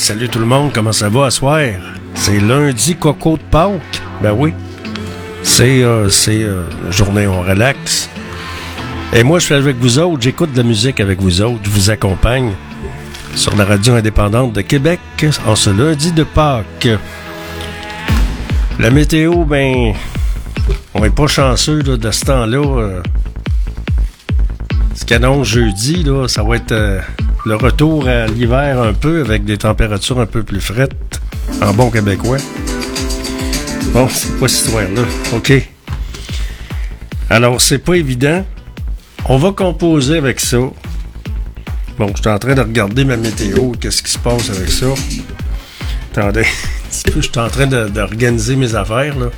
salut tout le monde, comment ça va à soir? C'est lundi coco de Pâques. Ben oui, c'est journée on relaxe. Et moi je suis avec vous autres, j'écoute de la musique avec vous autres, je vous accompagne sur la radio indépendante de Québec en ce lundi de Pâques. La météo, ben, on n'est pas chanceux là, de ce temps-là. Ce qu'il annonce jeudi, là, ça va être le retour à l'hiver un peu avec des températures un peu plus frettes en bon québécois. Bon, c'est pas cette histoire-là. OK. Alors, c'est pas évident. On va composer avec ça. Bon, je suis en train de regarder ma météo. Qu'est-ce qui se passe avec ça? Attendez. Je suis en train d'organiser mes affaires, là.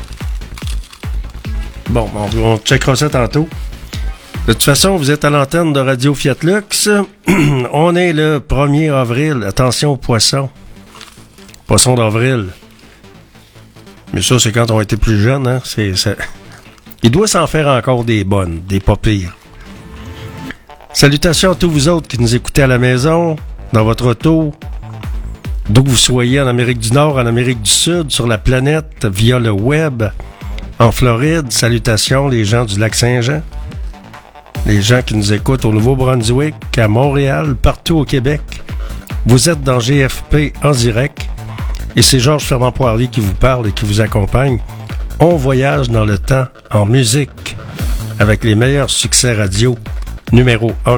Bon, on checkera ça tantôt. De toute façon, vous êtes à l'antenne de Radio Fiat Lux. On est le 1er avril. Attention aux poissons. Poisson d'avril. Mais ça, c'est quand on était plus jeune, hein. Il doit s'en faire encore des bonnes, des pas pires. Salutations à tous vous autres qui nous écoutez à la maison, dans votre auto, d'où que vous soyez en Amérique du Nord, en Amérique du Sud, sur la planète, via le web, en Floride. Salutations les gens du Lac-Saint-Jean. Les gens qui nous écoutent au Nouveau-Brunswick, à Montréal, partout au Québec. Vous êtes dans GFP en direct et c'est Georges Fernand Poirier qui vous parle et qui vous accompagne. On voyage dans le temps en musique avec les meilleurs succès radio numéro 1.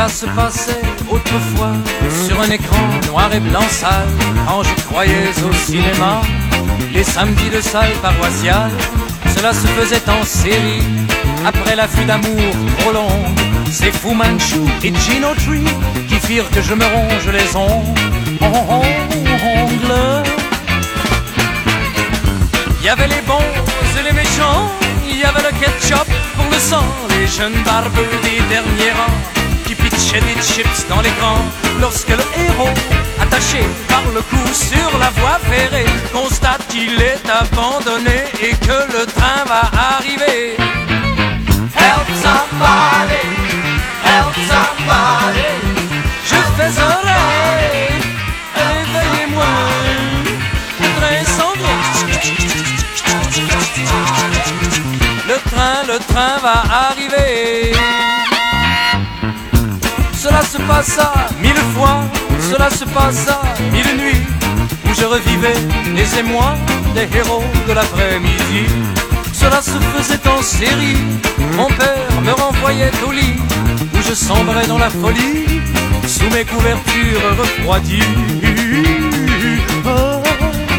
Cela se passait autrefois sur un écran noir et blanc sale, quand je croyais au cinéma, les samedis de salle paroissiale. Cela se faisait en série, après l'affût d'amour trop long. C'est Fu Manchu et Gino Tree qui firent que je me ronge les ongles. Il y avait les bons et les méchants, il y avait le ketchup pour le sang, les jeunes barbeux des derniers rangs qui pitchaient des chips dans l'écran. Lorsque le héros, attaché par le cou sur la voie ferrée, constate qu'il est abandonné et que le train va arriver. Help somebody, help somebody, je fais un rêve, réveillez-moi, le train s'en vient. Le train va arriver. Cela se passa 1000 fois, cela se passa 1000 nuits, où je revivais les émois des héros de l'après-midi. Cela se faisait en série, mon père me renvoyait au lit, où je sombrais dans la folie, sous mes couvertures refroidies. Oh.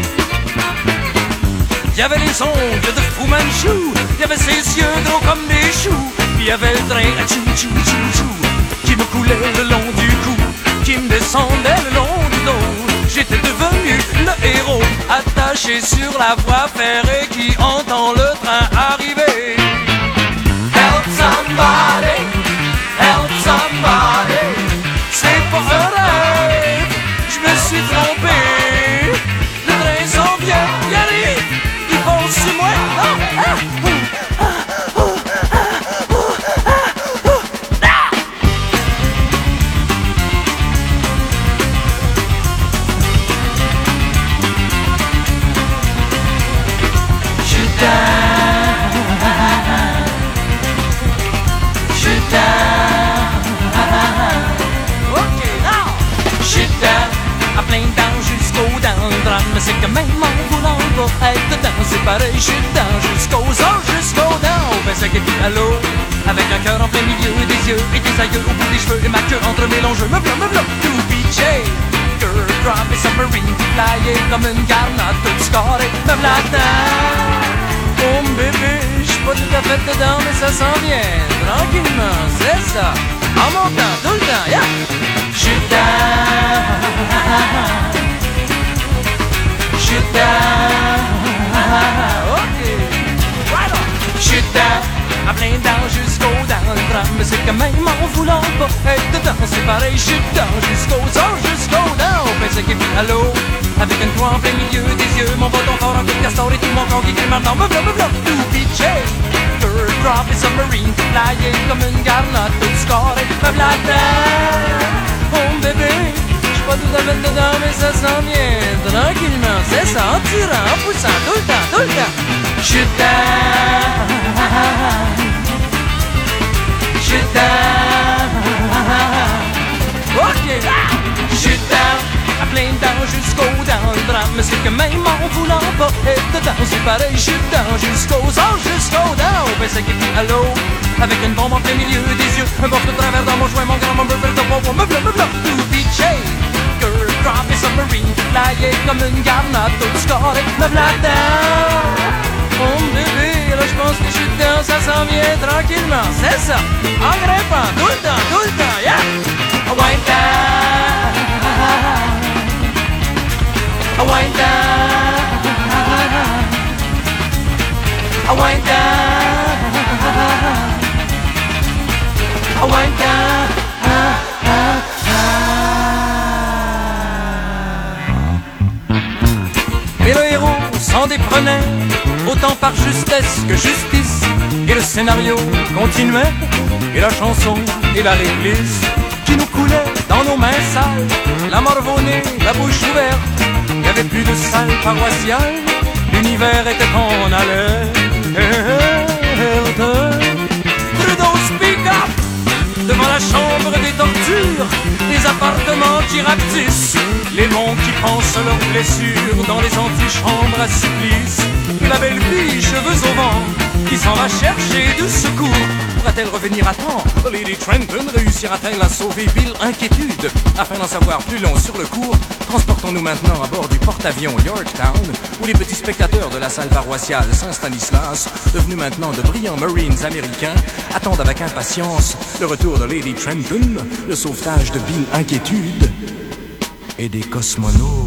Il y avait les ongles de Fu Manchu, il y avait ses yeux gros comme des choux, puis il y avait le train à tchou tchou tchou tchou qui me coulait le long du cou, qui me descendait le long du dos. J'étais devenu le héros, attaché sur la voie ferrée qui entend le train arriver. Help somebody, help somebody, c'est pas un rêve, je me suis trompé. Le train s'en vient, il arrive, il fonce sur moi. C'est que même en voulant pas être dedans, c'est pareil, je suis dedans jusqu'aux os, jusqu'aux dents. On fait ça qui à l'eau, avec un cœur en plein milieu, des yeux et des aïeux au bout des cheveux, et ma queue entre mes longs jeux. Me v'là, tout pitché, girl drop et submarine, flyé comme une garnotte, toute scorée, me v'là dedans. Oh bébé, j'suis pas tout à fait dedans, mais ça s'en vient, tranquillement, c'est ça, en montant tout le temps, yeah. J'suis dedans. J'suis down, ok, right on. J'suis down, à plein dents jusqu'aux dents. Le drame, c'est que même en voulant pas être dedans, c'est pareil, j'suis down jusqu'aux os, jusqu'aux dents. On fait ce qui vit à l'eau, avec une croix en plein milieu des yeux. Mon bâton fort en coup de castor et tout mon corps qui crie maintenant. Me v'là, tout pitché, bird drop et submarine, flyé comme une garnotte, tout scoré. Me v'là dedans, oh bébé. Pas tout à fait dedans, mais ça s'en vient tranquillement, c'est ça, en tirant, en poussant, tout le temps, tout le temps. J'suis down, j'suis down, ok, j'suis down, à plein dents jusqu'aux dents. Le drame, c'est que même en voulant pas être dedans, c'est pareil, j'suis down jusqu'aux os, jusqu'aux dents. On fait ça qui vit à l'eau, avec une bombe en plein milieu des yeux, un bof de travers dans mon joint, mon grand membre fait de me v'là, tout pitché. Girl drop et submarine, flyé comme une garnotte, toute scorée, me v'là dedans. Oh bébé, là j'pense que j'suis dedans, ça s'en vient tranquillement, c'est ça, en grimpant, tout le temps, yeah. Wind down, wind down, wind down, wind down. Et le héros s'en déprenait, autant par justesse que justice. Et le scénario continuait, et la chanson et la réglisse qui nous coulait dans nos mains sales, la morve-au-nez, la bouche ouverte. Il n'y avait plus de salle paroissiale, l'univers était en alerte. Trudeau speak up, devant la chambre des tortures, des appartements qui rapetissent, les bons qui pensent leurs blessures dans les antichambres à supplice. la belle fille, cheveux au vent, qui s'en va chercher du secours. Pourra-t-elle revenir à temps? Lady Trenton réussira-t-elle à sauver Bill? Inquiétude. Afin d'en savoir plus long sur le cours, transportons-nous maintenant à bord du porte-avions Yorktown, où les petits spectateurs de la salle paroissiale Saint-Stanislas, devenus maintenant de brillants Marines américains, attendent avec impatience le retour de Lady Trenton, le sauvetage de Bill Inquiétude et des cosmonautes.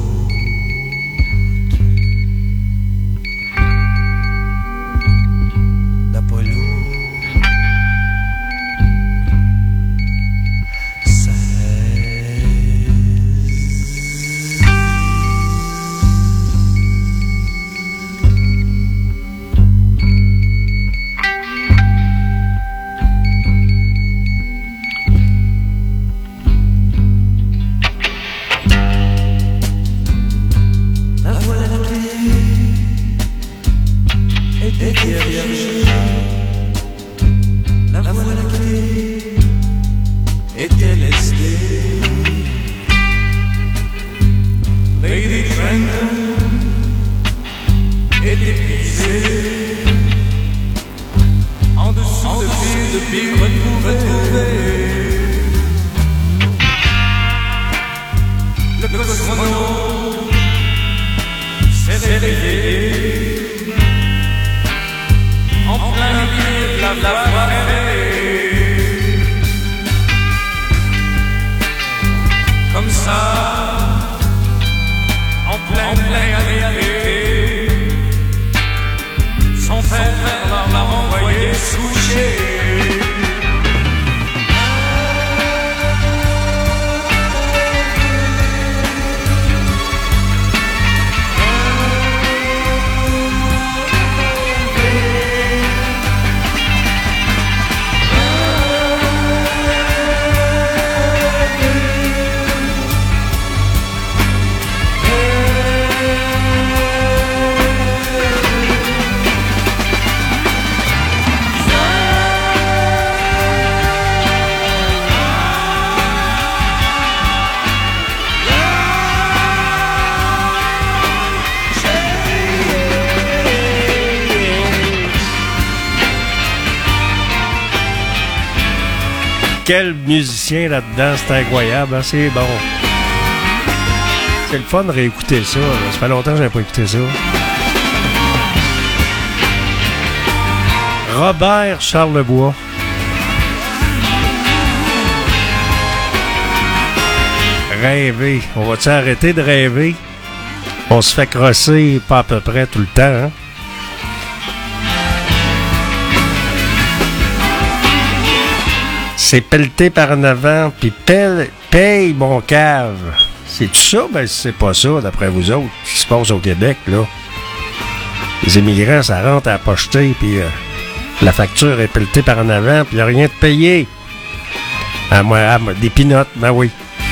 Quel musicien là-dedans, c'est incroyable, hein? C'est bon. C'est le fun de réécouter ça. Là. Ça fait longtemps que je n'ai pas écouté ça. Robert Charlebois. Rêver. On va-tu arrêter de rêver? On se fait crosser pas à peu près tout le temps, hein? C'est pelleté par en avant, puis paye mon cave. C'est tout ça? Ben, c'est pas ça, d'après vous autres, ce qui se passe au Québec, là. Les immigrants, ça rentre à la pochetée, puis la facture est pelletée par en avant, puis il n'y a rien de payé. Des pinottes, ben oui.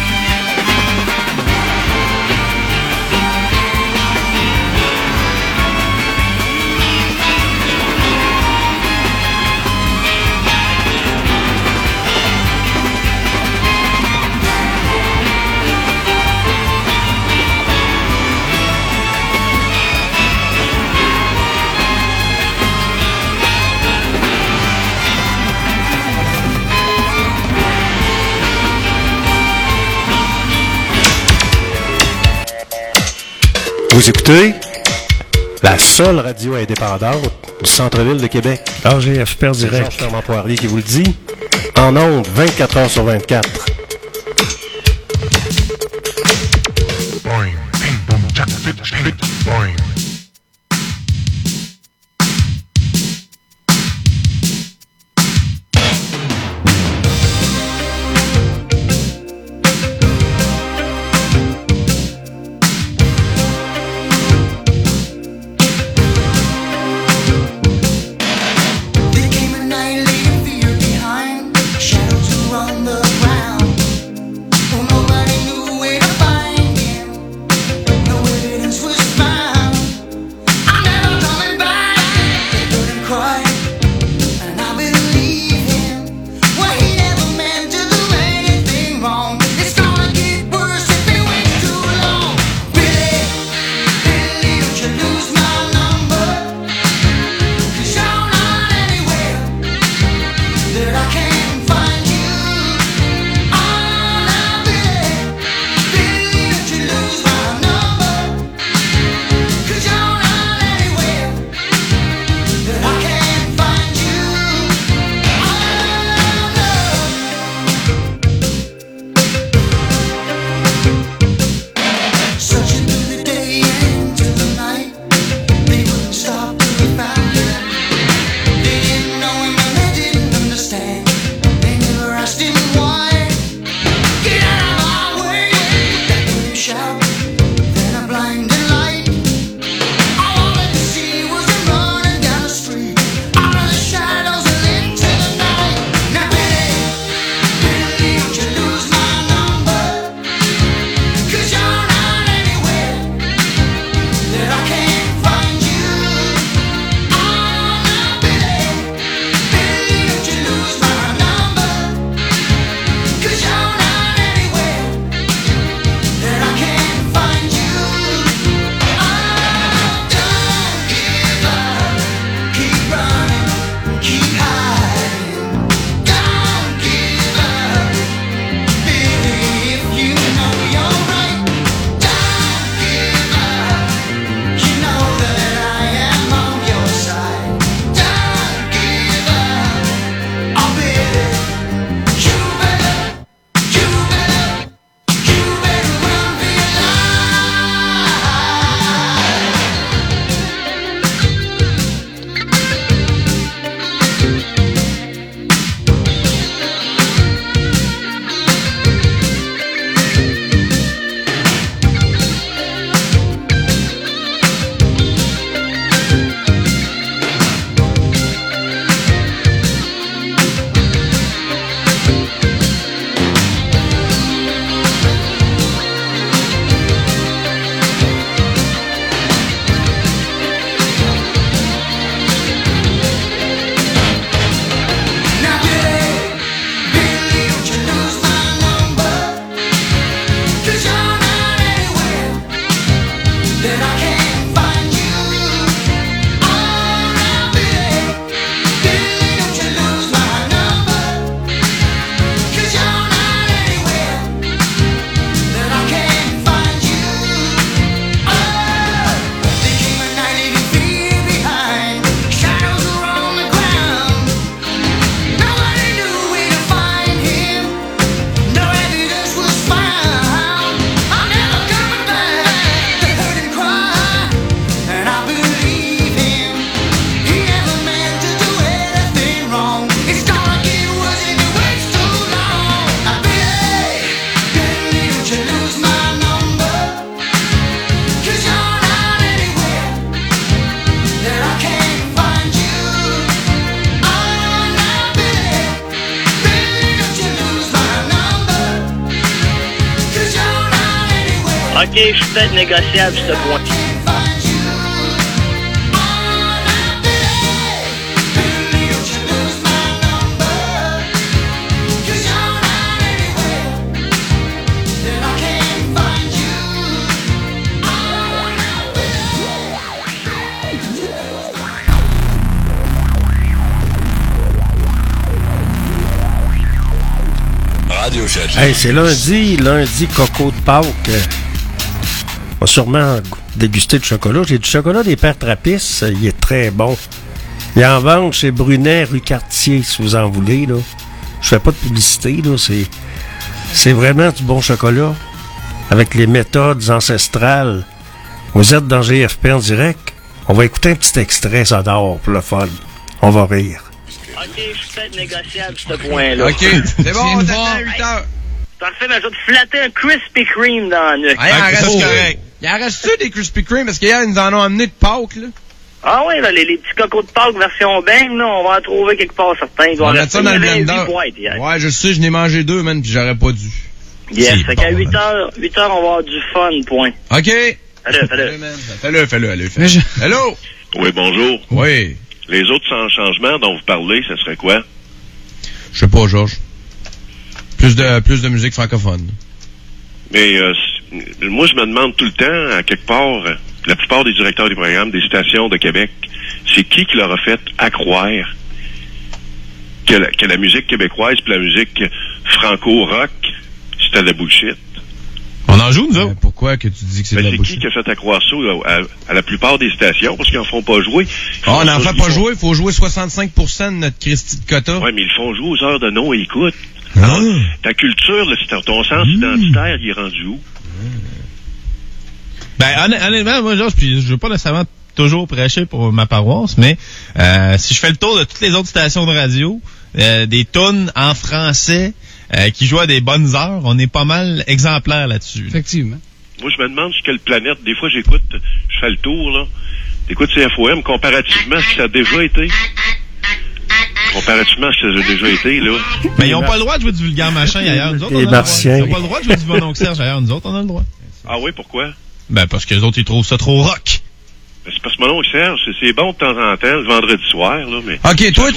Vous écoutez la seule radio indépendante du centre-ville de Québec. RGF Père Direct. C'est Jean-Charles Poirier qui vous le dit. En ondes, 24 heures sur 24. Boing, bing, boom, jack, fit, boing. There came a night, leaving fear behind. Shadows were on the ground. OK, je suis peut-être négociable, ce point. Hey, c'est lundi coco de Pâques. On va sûrement déguster du chocolat. J'ai du chocolat des Pères Trappistes. Il est très bon. Il est en vente chez Brunet, rue Cartier, si vous en voulez. Là. Je fais pas de publicité. Là. C'est vraiment du bon chocolat. Avec les méthodes ancestrales. Vous êtes dans GFP en direct. On va écouter un petit extrait, ça dort pour le fun. On va rire. OK, je suis peut-être négociable, ce point-là. OK, c'est bon, on t'attend à 8 heures. Parfait, mais je vais te flatter un Krispy Kreme dans la nuque. Hey, ça, c'est correct. Il en reste-tu des Krispy Kreme? Parce qu'hier, ils nous en ont amené de Pâques, là. Ah oui, là, les petits cocos de Pâques version bang, là, on va en trouver quelque part certains. On va mettre ça dans le blender. Ouais, je sais, je n'ai mangé 2, man, puis j'aurais pas dû. Yes, fait qu'à 8 heures, on va avoir du fun, point. OK. Fais-le. Fais-le. Hello? Oui, bonjour. Oui. Les autres changements dont vous parlez, ça serait quoi? Je sais pas, Georges. Plus de musique francophone. Mais moi, je me demande tout le temps, à quelque part, la plupart des directeurs des programmes des stations de Québec, c'est qui leur a fait accroire que la musique québécoise puis la musique franco-rock, c'était de la bullshit? On en joue, nous autres. Pourquoi que tu dis que c'est de la bullshit? C'est qui a fait accroire ça à la plupart des stations? Parce qu'ils en font pas jouer. On n'en fait pas jouer, il faut jouer 65% de notre Christy de quota. Oui, mais ils font jouer aux heures de non-écoute. Ah. Ta culture, là, ton sens identitaire, il est rendu où? Ben, honnêtement, moi, Georges, puis je veux pas nécessairement toujours prêcher pour ma paroisse, mais si je fais le tour de toutes les autres stations de radio, des tunes en français qui jouent à des bonnes heures, on est pas mal exemplaires là-dessus. Effectivement. Moi, je me demande sur quelle planète, des fois, j'écoute, je fais le tour, là. T'écoutes CFOM comparativement à ce que ça a déjà été. Comparativement à ce que ça a déjà été, là. Mais ils ont pas le droit de jouer du vulgaire machin ailleurs. Nous autres, Les Martiens. Ils ont pas le droit de jouer du Bon Oncle Serge ailleurs. Nous autres, on a le droit. Ah oui, pourquoi? Ben, parce que les autres, ils trouvent ça trop rock. Ben, c'est parce que mon oncle Serge, c'est bon de temps en temps, le vendredi soir, là, mais... OK, toi,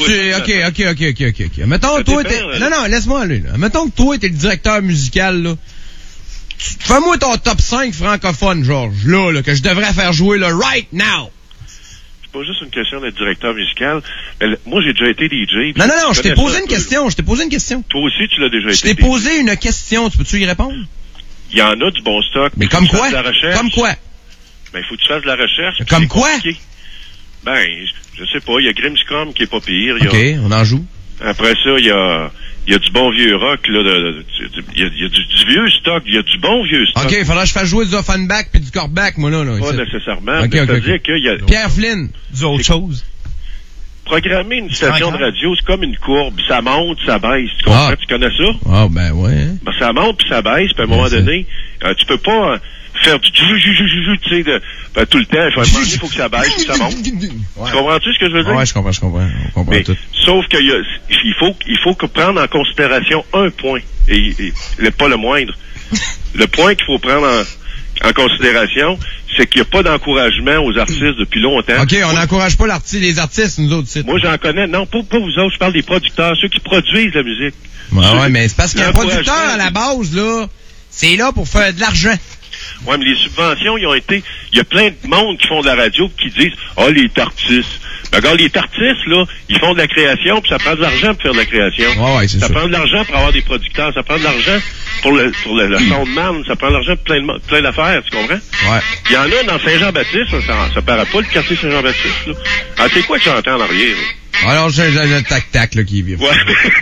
OK. Mettons, toi, non, laisse-moi aller, là. Mettons que toi, t'es le directeur musical, là. Fais-moi ton top 5 francophone, Georges, là, que je devrais faire jouer, là, right now. C'est pas juste une question d'être directeur musical. Mais moi, j'ai déjà été DJ. Non, je t'ai posé une question, Toi aussi, tu l'as déjà été. Je t'ai posé une question, tu peux-tu y répondre? Il y en a du bon stock. Mais comme quoi? Comme quoi? Ben, il faut que tu fasses de la recherche. Comme quoi? Ben, je sais pas. Il y a Grimmscom qui est pas pire. OK, on en joue. Après ça, il y a du bon vieux rock, là. Il y a du vieux stock. Il y a du bon vieux stock. OK, il faudra que je fasse jouer du Offenbach puis du Corback, moi, là. Pas nécessairement. OK. C'est-à-dire qu'il y a... Pierre Flynn. Du autre chose. Programmer une station de radio, c'est comme une courbe. Ça monte, ça baisse. Tu comprends? Tu connais ça? Ah, ben ouais. Ben, ça monte puis ça baisse. Puis à un moment donné, tu peux pas faire du tu sais, tout le temps. Il faut que ça baisse puis ça monte. Ouais. Tu comprends-tu ce que je veux dire? Ouais, je comprends. On comprend mais, tout. Sauf qu'il faut prendre en considération un point. Et pas le moindre. Le point qu'il faut prendre en considération, c'est qu'il n'y a pas d'encouragement aux artistes depuis longtemps. OK, on n'encourage pas les artistes, nous autres. Moi, j'en connais. Non, pas vous autres. Je parle des producteurs, ceux qui produisent la musique. Ouais, mais c'est parce qu'un producteur, à la base, là, c'est là pour faire de l'argent. Ouais, mais les subventions, ils ont été... Il y a plein de monde qui font de la radio qui disent « Ah, les artistes. » Ben, regarde, les artistes, là, ils font de la création, puis ça prend de l'argent pour faire de la création. Ouais, c'est ça. Ça prend de l'argent pour avoir des producteurs. Ça prend de l'argent pour le soundman. Ça prend de l'argent pour plein d'affaires, tu comprends? Ouais. Il y en a dans Saint-Jean-Baptiste, ça paraît pas, le quartier Saint-Jean-Baptiste, là. Ah, c'est quoi que j'entends en arrière, là? Alors, j'ai le tac-tac, là, qui vient. Ouais.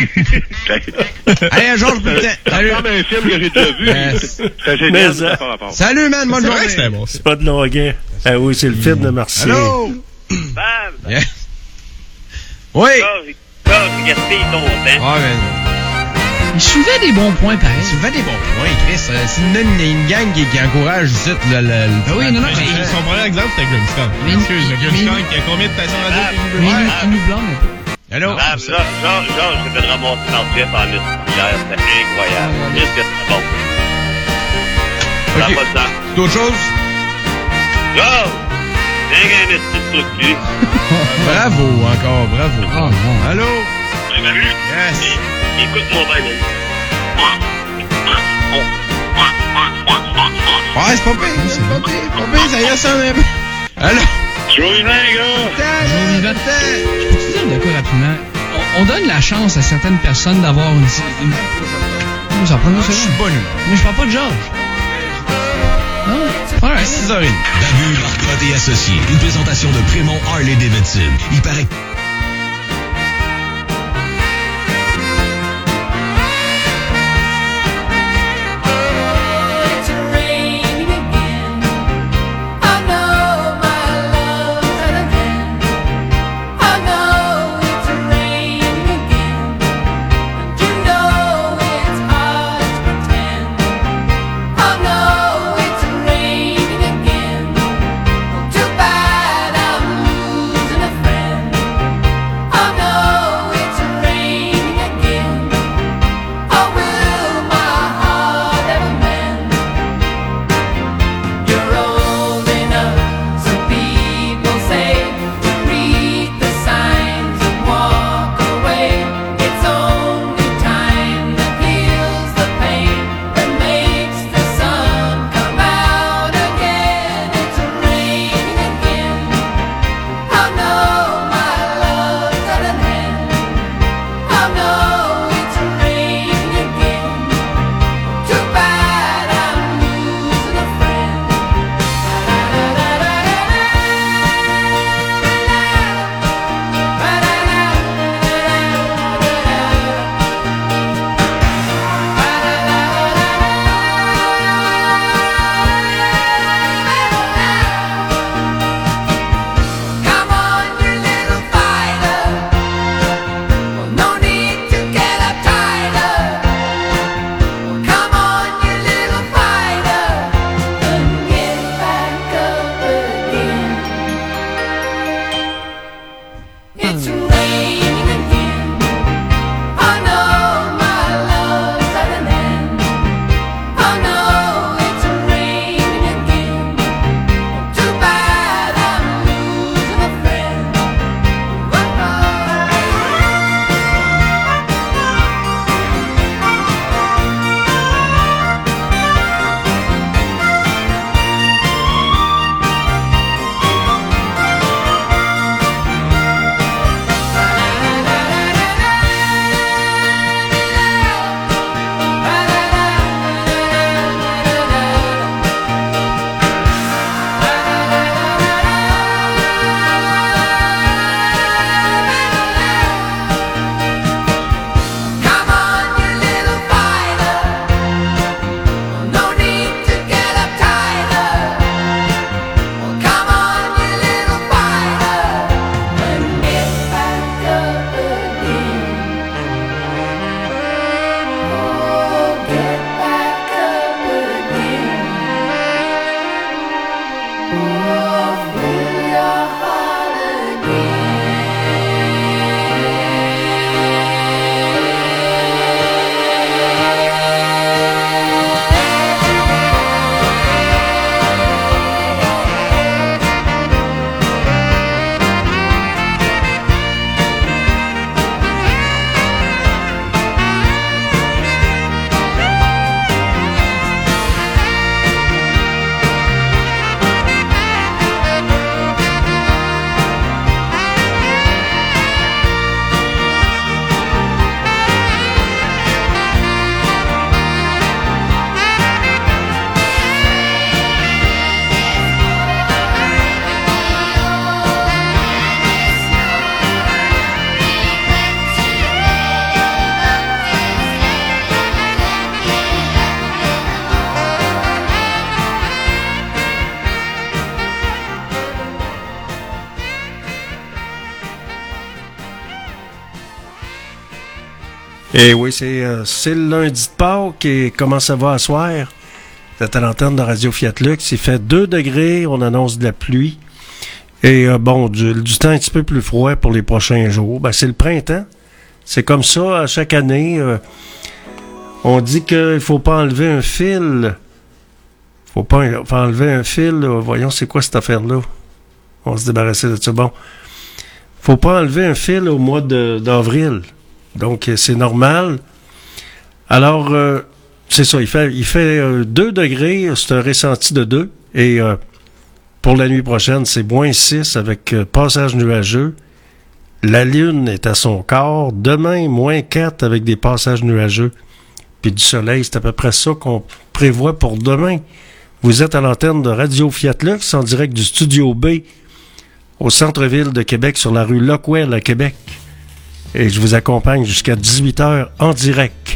Allez, Georges, putain. Salut. C'est un film que j'ai déjà vu. Yes. C'est génial, ça par rapport. Salut, man, bonne journée. Bon, c'est pas de Longuin. Ah oui, c'est le film de Marseille. Allô? Bam! Yeah. Oui. Ça, c'est gaspillé ton temps. Ouais, man. Il soulevait des bons points, pareil. Il soulevait des bons points, Chris. C'est une gang qui encourage ici le... Ah oui, non. Mais son premier exemple, c'était Grimmscom. Excuse, Grimmscom, qui a combien de stations radio? Il nous blâme un peu. Allô? Georges, j'ai fait ramasser Martial par le hier. C'était incroyable. Qu'est-ce que c'est bon? Ça n'a Ok. pas de sens. D'autres choses? Oh! Rien qu'un petit truc de cul. Bravo, encore, bravo. Oh non. Allô? Salut. Yes. Écoute-moi bien, là. Ouais, c'est pas pire, c'est pas pire, pas pire, ça y ressemble un peu. Allô? Joyeux, gars! Jour vivant. Je peux te dire de quoi rapidement? On donne la chance à certaines personnes d'avoir une... Ça prend une Je suis seconde. bonne. Mais je parle pas de Georges. Non? Alright. 6h30. Babu, Marcotte et Associés. Une présentation de Prémont Harley Davidson. Il paraît que... Et oui, c'est le lundi de Pâques et comment ça va à soir? C'est à l'antenne de Radio Fiat Lux. Il fait 2 degrés, on annonce de la pluie. Et bon, du temps un petit peu plus froid pour les prochains jours. Ben, c'est le printemps. C'est comme ça à chaque année. On dit qu'il faut pas enlever un fil Faut enlever un fil, là. Voyons, c'est quoi cette affaire-là? On va se débarrasser de ça. Bon. Faut pas enlever un fil au mois d'avril. Donc, c'est normal. Alors, c'est ça, il fait 2 degrés, c'est un ressenti de 2. Et pour la nuit prochaine, c'est moins 6 avec passage nuageux. La Lune est à son quart. Demain, moins 4 avec des passages nuageux. Puis du soleil, c'est à peu près ça qu'on prévoit pour demain. Vous êtes à l'antenne de Radio Fiat Lux, en direct du Studio B, au centre-ville de Québec, sur la rue Lockwell à Québec. Et je vous accompagne jusqu'à 18h en direct.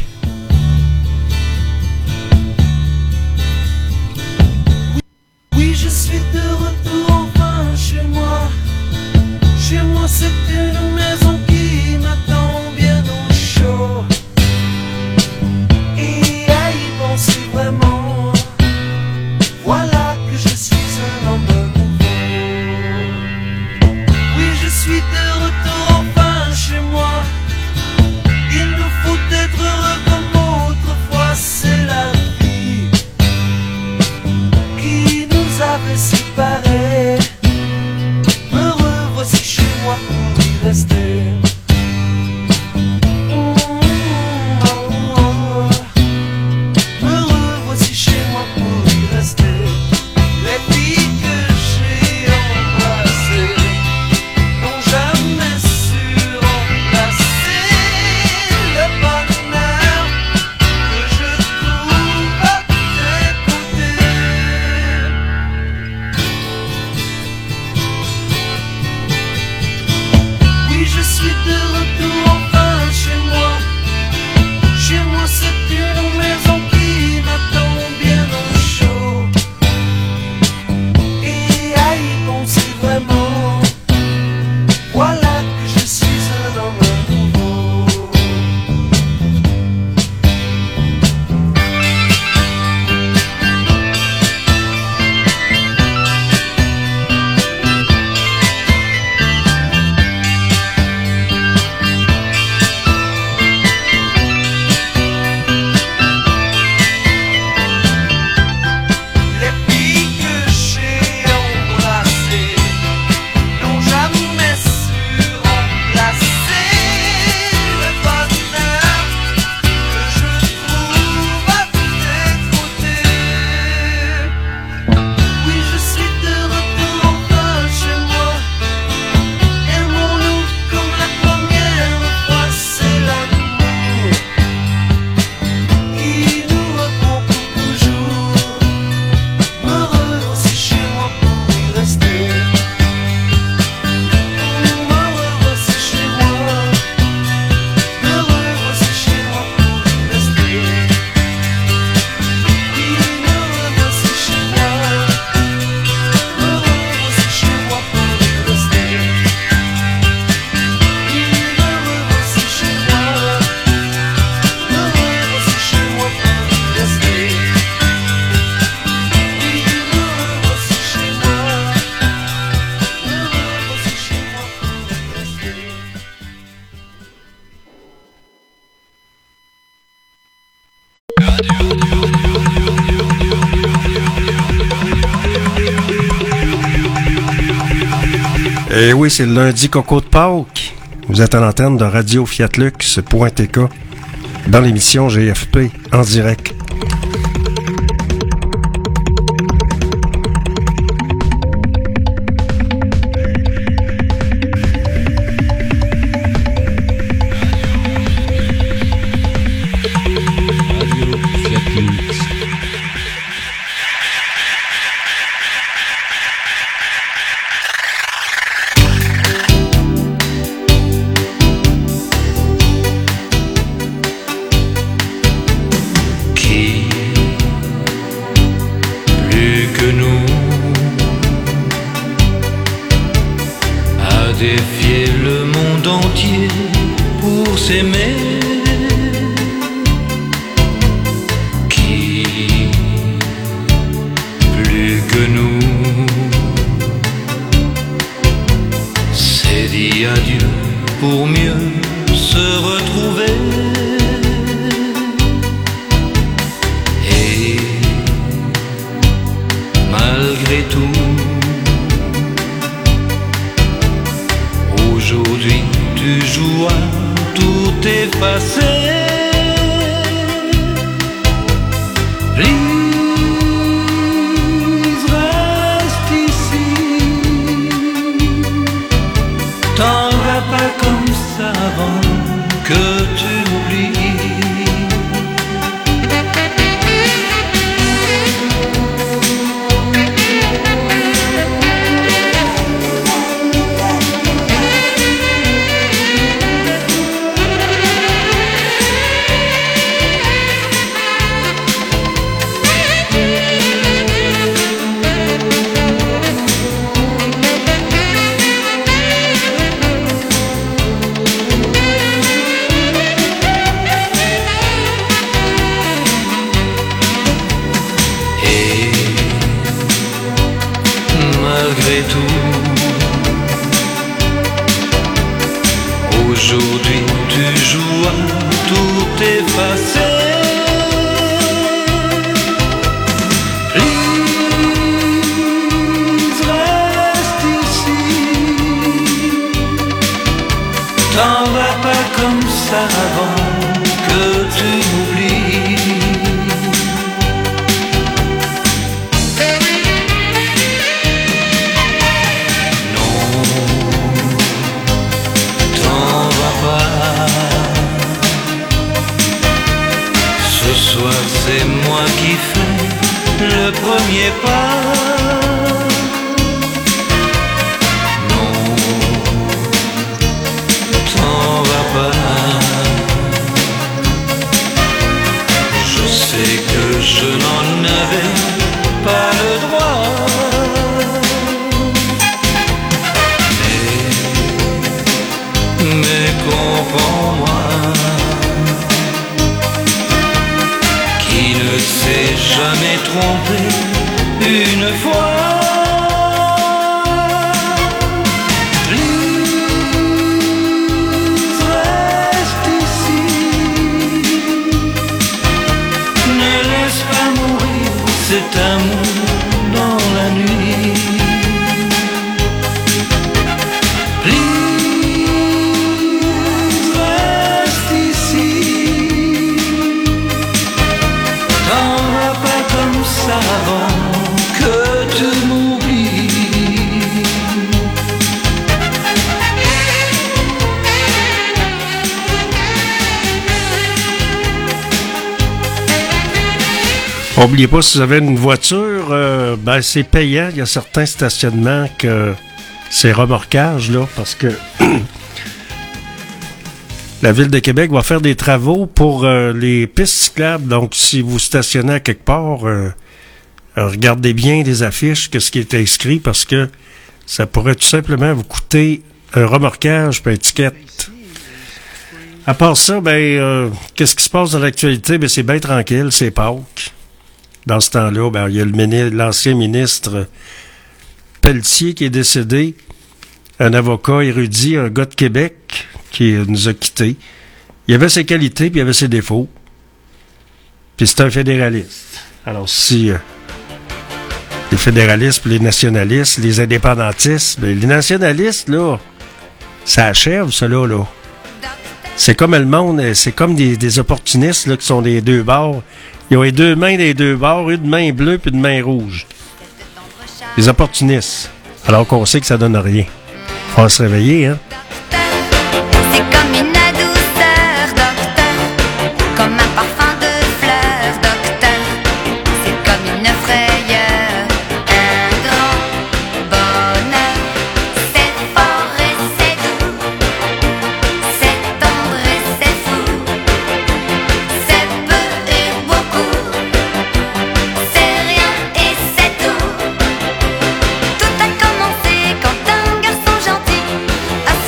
Oui, je suis de retour enfin chez moi. Chez moi, c'est une maison qui m'attend bien au chaud. Et à y penser vraiment, voilà que je suis un homme nouveau. Oui, je suis de retour enfin chez moi. Il nous faut être heureux comme autrefois, c'est la vie qui nous avait séparés. Heureux, voici chez moi pour y rester. Heureux, voici chez moi pour y rester. Les filles que j'ai embrassées n'ont jamais su remplacer le bonheur que je trouve à tes côtés. Oui, je suis de retour enfin chez moi. Chez moi, c'est une maison qui m'attend bien au chaud. Et à y penser vraiment, voilà que je suis un homme nouveau. Les filles que j'ai embrassées n'ont jamais su remplacer le bonheur que je trouve à tes côtés. Oui, je suis de retour enfin chez moi. Aimons-nous comme la première fois, c'est l'amour qui nous reprend pour toujours. Heureux aussi chez moi pour y rester. Heureux aussi chez moi. Heureux aussi chez moi pour y rester. Heureux aussi chez moi. Heureux aussi chez moi pour y rester. Heureux aussi chez moi. Heureux aussi chez moi pour y rester. Heureux aussi chez moi. Heureux aussi chez moi pour y rester. Et oui, c'est le lundi Coco de Pâques. Vous êtes à l'antenne de Radio Fiat Lux.tk dans l'émission GFP en direct. Qui, plus que nous, a défié le monde entier pour s'aimer? Qui, plus que nous, s'est dit adieu pour mieux se retrouver? malgré tout. Aujourd'hui tu joues à tout effacer. Please, reste ici. T'en vas pas comme ça avant que tu m'oublies. Malgré tout, aujourd'hui tu joues à tout effacer. Please, reste ici. T'en vas pas comme ça avant que tu m'oublies. Ce soir c'est moi qui fais le premier pas. Non, t'en vas pas. Je sais que je n'en avais pas le droit. Mais comprends-moi, qui ne s'est jamais trompé une fois. Please, reste ici. Ne laisse pas mourir cet amour dans la nuit. Avant que tu m'oublies. N'oubliez pas, si vous avez une voiture, ben c'est payant. Il y a certains stationnements que c'est remorquage, là, parce que la Ville de Québec va faire des travaux pour les pistes cyclables. Donc, si vous stationnez à quelque part, regardez bien les affiches, que ce qui est inscrit, parce que ça pourrait tout simplement vous coûter un remorquage et une étiquette. À part ça, ben, qu'est-ce qui se passe dans l'actualité? Ben, c'est bien tranquille, c'est Pâques. Dans ce temps-là, ben, il y a l'ancien ministre Pelletier qui est décédé, un avocat érudit, un gars de Québec qui nous a quittés. Il avait ses qualités, puis il avait ses défauts. Puis c'est un fédéraliste. Alors, si les fédéralistes, puis les nationalistes, les indépendantistes, ben, les nationalistes, là, ça achève, cela, là. C'est comme le monde, c'est comme des opportunistes, là, qui sont des deux bords. Ils ont les deux mains des deux bords, une main bleue puis une main rouge. Les opportunistes. Alors qu'on sait que ça donne rien. Faut se réveiller, hein? C'est comme une douceur, docteur, comme un parfum de fleurs, docteur. C'est comme une frayeur, un grand bonheur. C'est fort et c'est doux, c'est tendre et c'est fou, c'est peu et beaucoup, c'est rien et c'est tout. Tout a commencé quand un garçon gentil a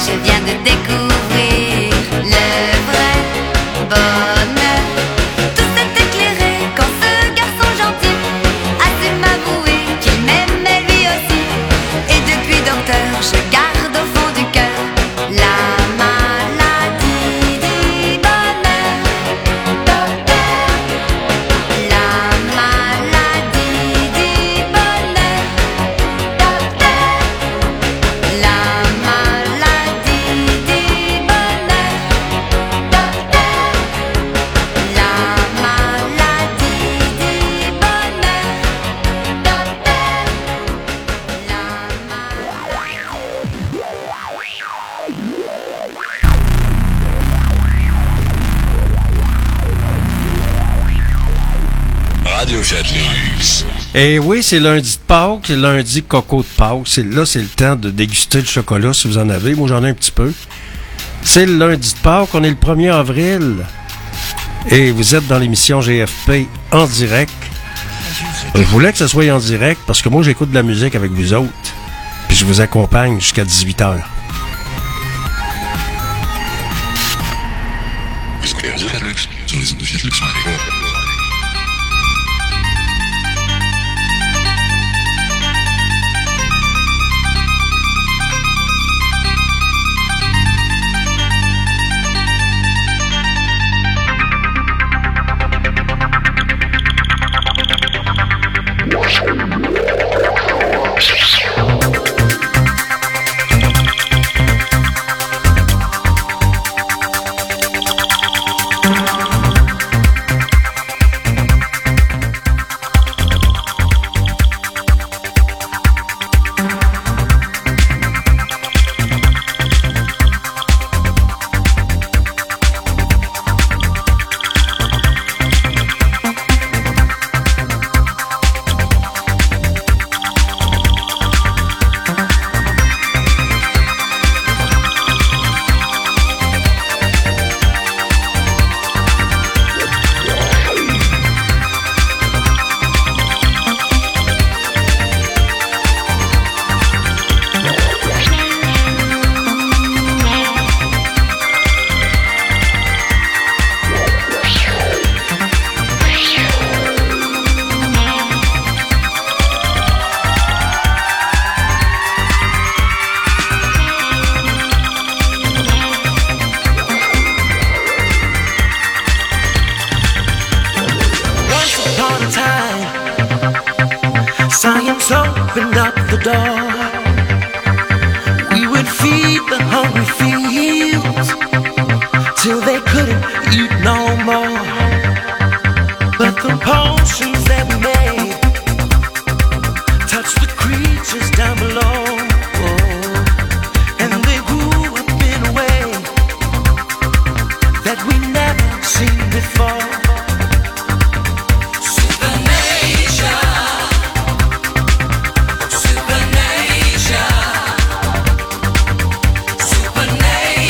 je viens de découvrir le vrai bonheur. Tout s'est éclairé quand ce garçon gentil a su m'avouer qu'il m'aimait lui aussi. Et depuis docteur, je garde au fond du cœur la maladie du bonheur. Docteur, la maladie du bonheur. Docteur, la maladie du bonheur. Docteur, la maladie du bonheur. Radio Chatteluxe. Et oui, c'est lundi de Pâques, lundi coco de Pâques. C'est le temps de déguster le chocolat si vous en avez. Moi, j'en ai un petit peu. C'est le lundi de Pâques, on est le 1er avril. Et vous êtes dans l'émission GFP en direct. Je voulais que ce soit en direct parce que moi, j'écoute de la musique avec vous autres. Puis je vous accompagne jusqu'à 18h. Radio Chatteluxe sur les ondes de Chatteluxe. Science opened up the door. We would feed the hungry fields till they couldn't eat no more. But the potions that we made touched the creatures down below. And they grew up in a way that we never seen before. Supernature.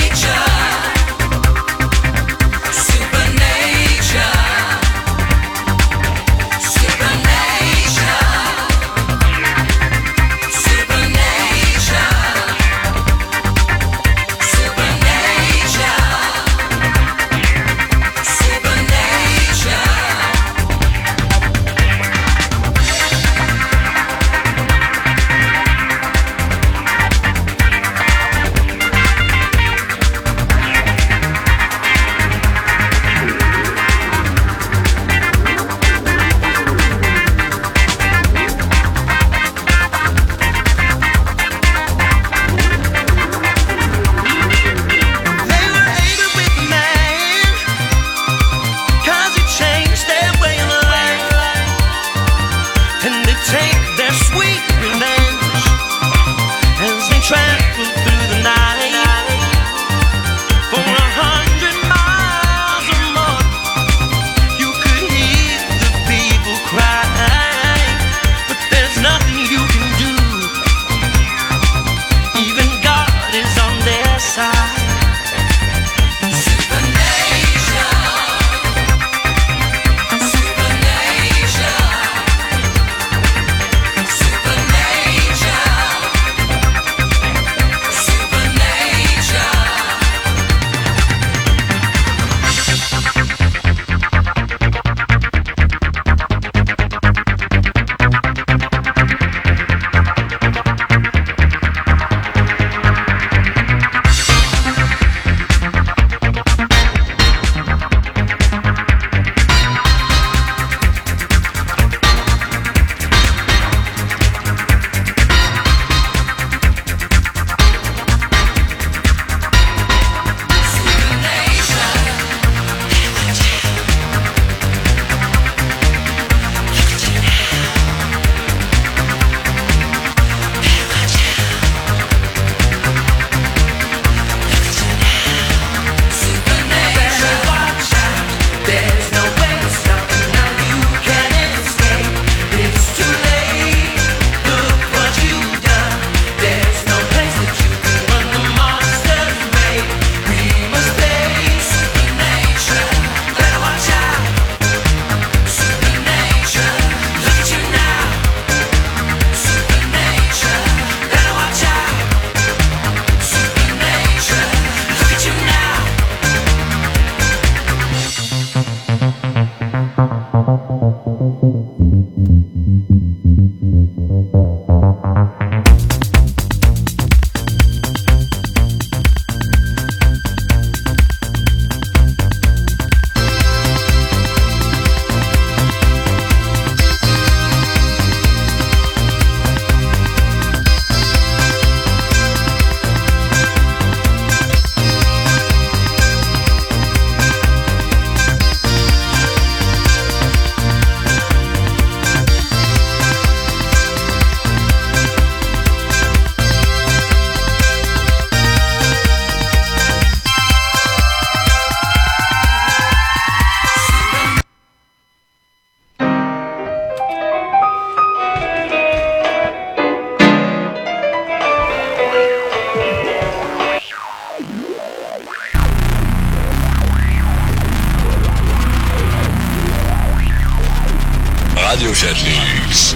Radio Chat-Luxe.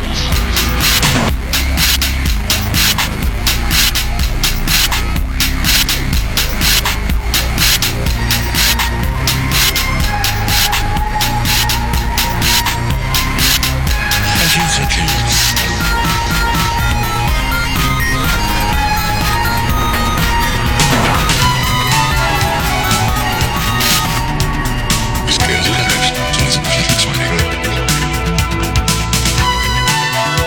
Radio Chat-Luxe. Puisque la sur les objets sont les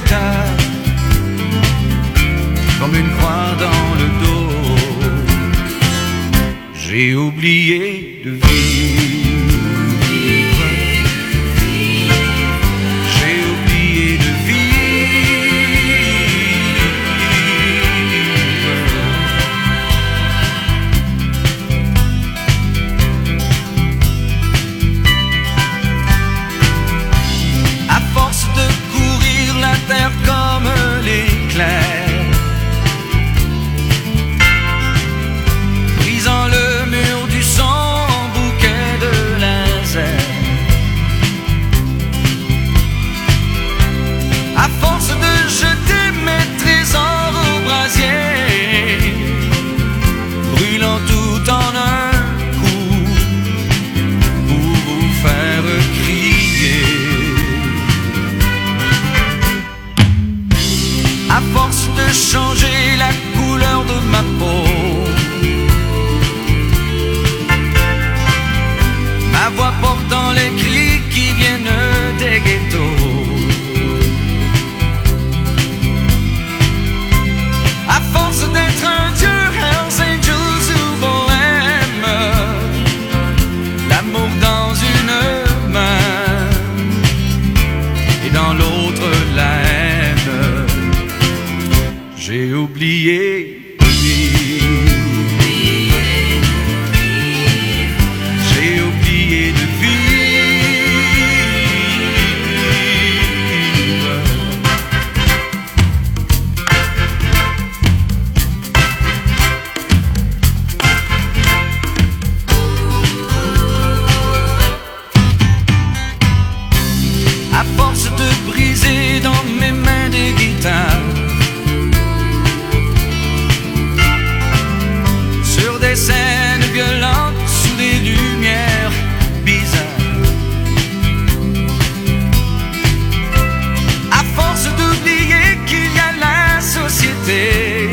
tard, comme une croix dans le dos. J'ai oublié de vivre. J'ai oublié de terre comme l'éclair, brisant le mur du sang, bouquet de laser. À force de jeter mes trésors au brasier, brûlant tout en un coup pour vous faire crier. À force de changer la couleur de ma peau, ma voix portant les cris qui viennent des ghettos. À force d'être un dieu, Hells Angels ou bohème, l'amour dans une main et dans l'autre la haine. J'ai oublié de vivre. J'ai oublié de vivre. À force de briser dans mes mains des guitares, des scènes violentes sous des lumières bizarres. À force d'oublier qu'il y a la société,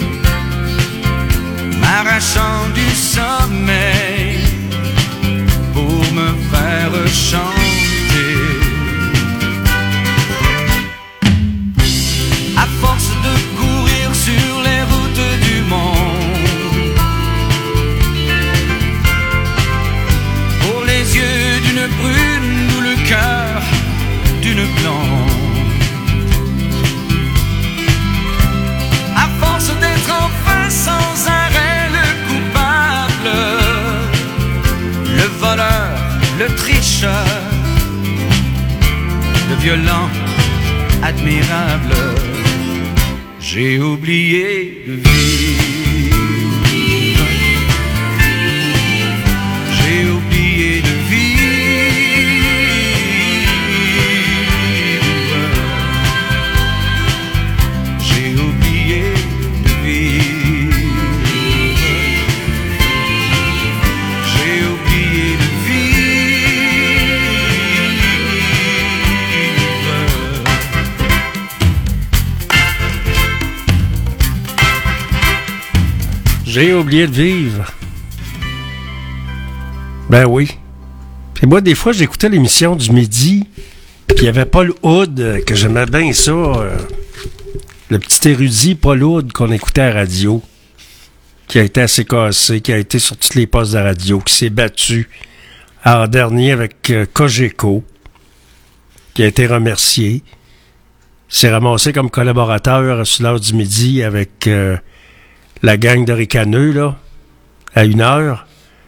m'arrachant du sommeil pour me faire chanter. À force de courir sur les routes du monde, yeux d'une brune ou le cœur d'une blonde. À force d'être enfin sans arrêt le coupable, le voleur, le tricheur, le violent, admirable, j'ai oublié de vivre. J'ai oublié de J'ai oublié de vivre. Ben oui. Et moi, des fois, j'écoutais l'émission du midi, puis il y avait Paul Hood, que j'aimais bien ça, le petit érudit Paul Hood qu'on écoutait à la radio, qui a été assez cassé, qui a été sur tous les postes de radio, qui s'est battu en dernier avec Cogeco, qui a été remercié. Il s'est ramassé comme collaborateur sur l'heure du midi avec la gang de ricaneux, là, à 1h.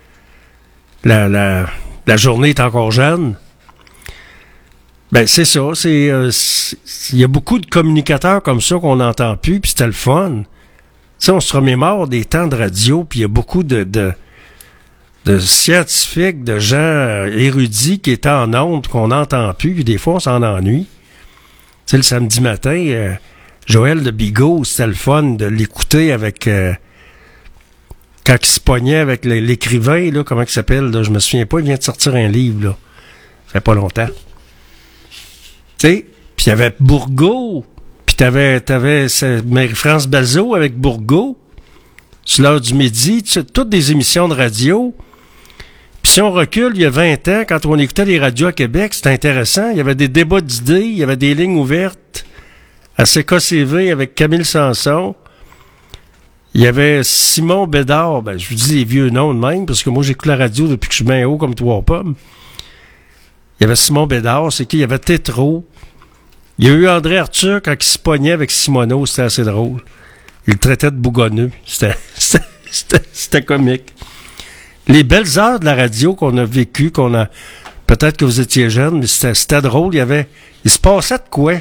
La journée est encore jeune. Ben, c'est ça. Il y a beaucoup de communicateurs comme ça qu'on n'entend plus, puis c'était le fun. Tu sais, on se remémore des temps de radio, puis il y a beaucoup de scientifiques, de gens érudits qui étaient en ondes, qu'on n'entend plus, puis des fois, on s'en ennuie. Tu sais, le samedi matin, Joël de Bigot, c'était le fun de l'écouter avec... quand il se pognait avec l'écrivain, là, comment il s'appelle, là, je me souviens pas, il vient de sortir un livre, là. Ça fait pas longtemps. Tu sais, puis il y avait Bourgault, puis t'avais Marie-France Bazot avec Bourgault, sur l'heure du midi, toutes des émissions de radio. Puis si on recule, il y a 20 ans, quand on écoutait les radios à Québec, c'était intéressant. Il y avait des débats d'idées, il y avait des lignes ouvertes À CKCV avec Camille Sanson. Il y avait Simon Bédard. Ben, je vous dis les vieux noms de même, parce que moi, j'écoute la radio depuis que je suis bien haut comme 3 pommes. Il y avait Simon Bédard, c'est qui? Il y avait Tétro. Il y a eu André Arthur quand il se pognait avec Simoneau, c'était assez drôle. Il le traitait de bougonneux. C'était comique. Les belles heures de la radio qu'on a vécues, peut-être que vous étiez jeunes, mais c'était drôle. Il se passait de quoi?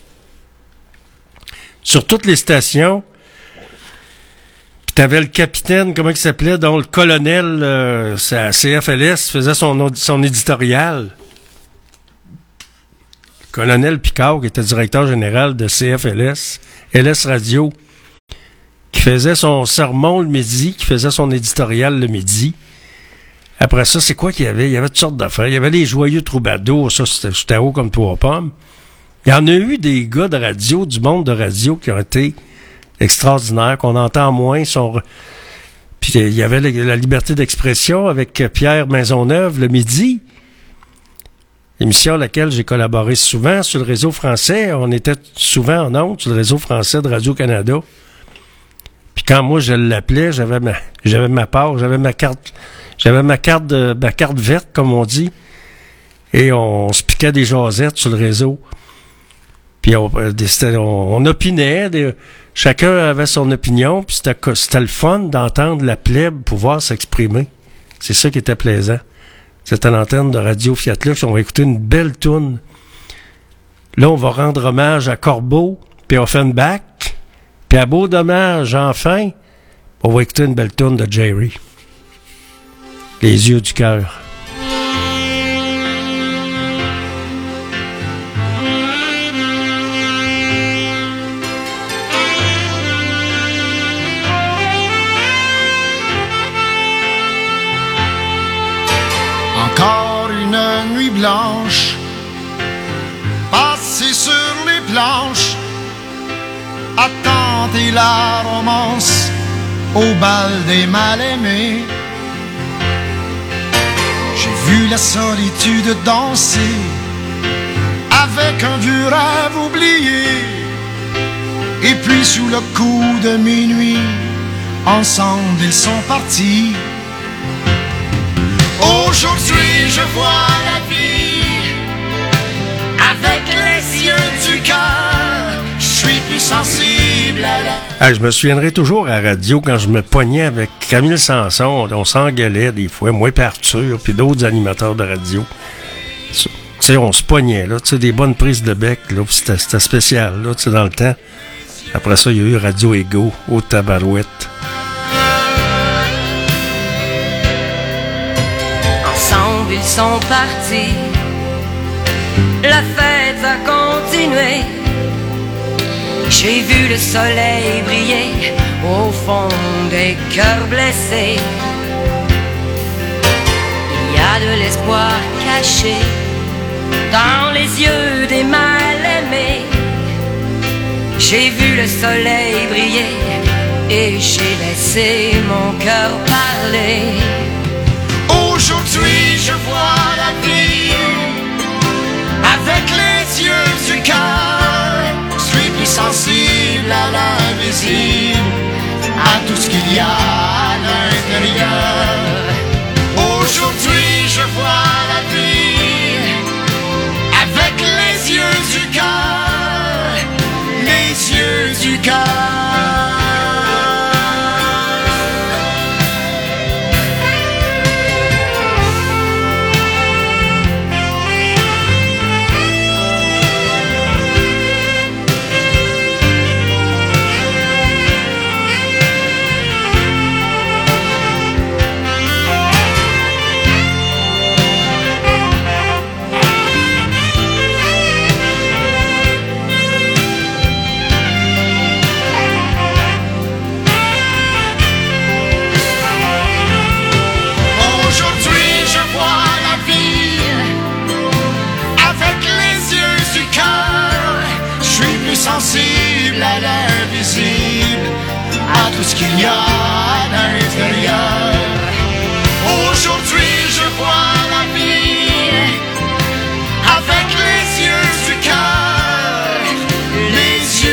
Sur toutes les stations. Puis t'avais le capitaine, comment il s'appelait, dont le colonel, à CFLS, faisait son éditorial. Le colonel Picard, qui était directeur général de CFLS, LS Radio, qui faisait son sermon le midi, qui faisait son éditorial le midi. Après ça, c'est quoi qu'il y avait? Il y avait toutes sortes d'affaires. Il y avait les joyeux troubadours, ça, c'était haut comme 3 pommes. Il y en a eu des gars de radio, du monde de radio, qui ont été extraordinaires, qu'on entend moins. Puis il y avait la liberté d'expression avec Pierre Maisonneuve le midi. Émission à laquelle j'ai collaboré souvent sur le réseau français. On était souvent en ondes sur le réseau français de Radio-Canada. Puis quand moi je l'appelais, j'avais ma part, j'avais ma carte verte, comme on dit. Et on se piquait des jasettes sur le réseau. Puis on opinait, chacun avait son opinion, puis c'était le fun d'entendre la plèbe pouvoir s'exprimer. C'est ça qui était plaisant. C'était l'antenne de Radio Fiat Lux, on va écouter une belle toune. Là, on va rendre hommage à Corbeau, puis Offenbach, puis à Beau Dommage, enfin, on va écouter une belle toune de Jerry. Les yeux du cœur. Encore une nuit blanche, passée sur les planches, à tenter la romance au bal des mal-aimés. J'ai vu la solitude danser avec un vieux rêve oublié. Et puis sous le coup de minuit, ensemble ils sont partis. Aujourd'hui je vois la vie avec les yeux du cœur. Je suis plus sensible à la... Je me souviendrai toujours à la radio quand je me pognais avec Camille Sanson. On s'engueulait des fois, moi et Arthur, puis d'autres animateurs de radio. Tu sais, on se pognait, là, tu sais, des bonnes prises de bec, là, c'était spécial, là, tu sais, dans le temps. Après ça, il y a eu Radio Ego, au tabarouette. Ensemble, ils sont partis. La fête a continué. J'ai vu le soleil briller au fond des cœurs blessés. Il y a de l'espoir caché dans les yeux des mal-aimés. J'ai vu le soleil briller et j'ai laissé mon cœur parler. Aujourd'hui je vois la vie avec les yeux du cœur. Je suis plus sensible à l'invisible, à tout ce qu'il y a à l'intérieur. Aujourd'hui je vois la vie avec les yeux du cœur, les yeux du cœur. Sensible à l'invisible, à tout ce qu'il y a à l'intérieur. Aujourd'hui je vois la vie avec les yeux du cœur, les yeux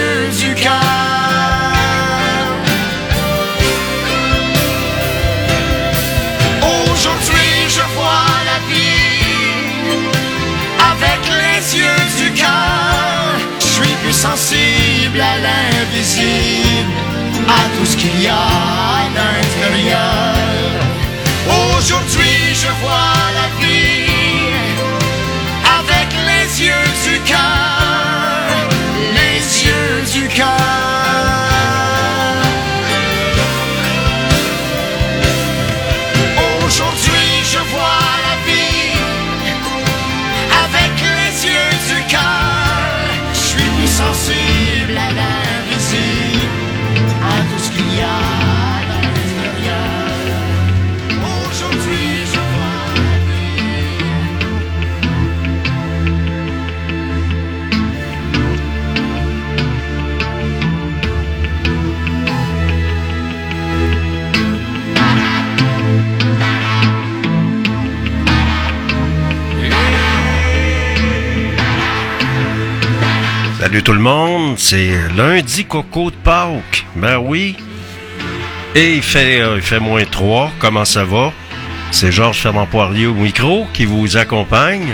Salut tout le monde, c'est lundi Coco de Pâques. Ben oui. Et il fait moins 3. Comment ça va? C'est Georges Fermant-Poirier au micro qui vous accompagne.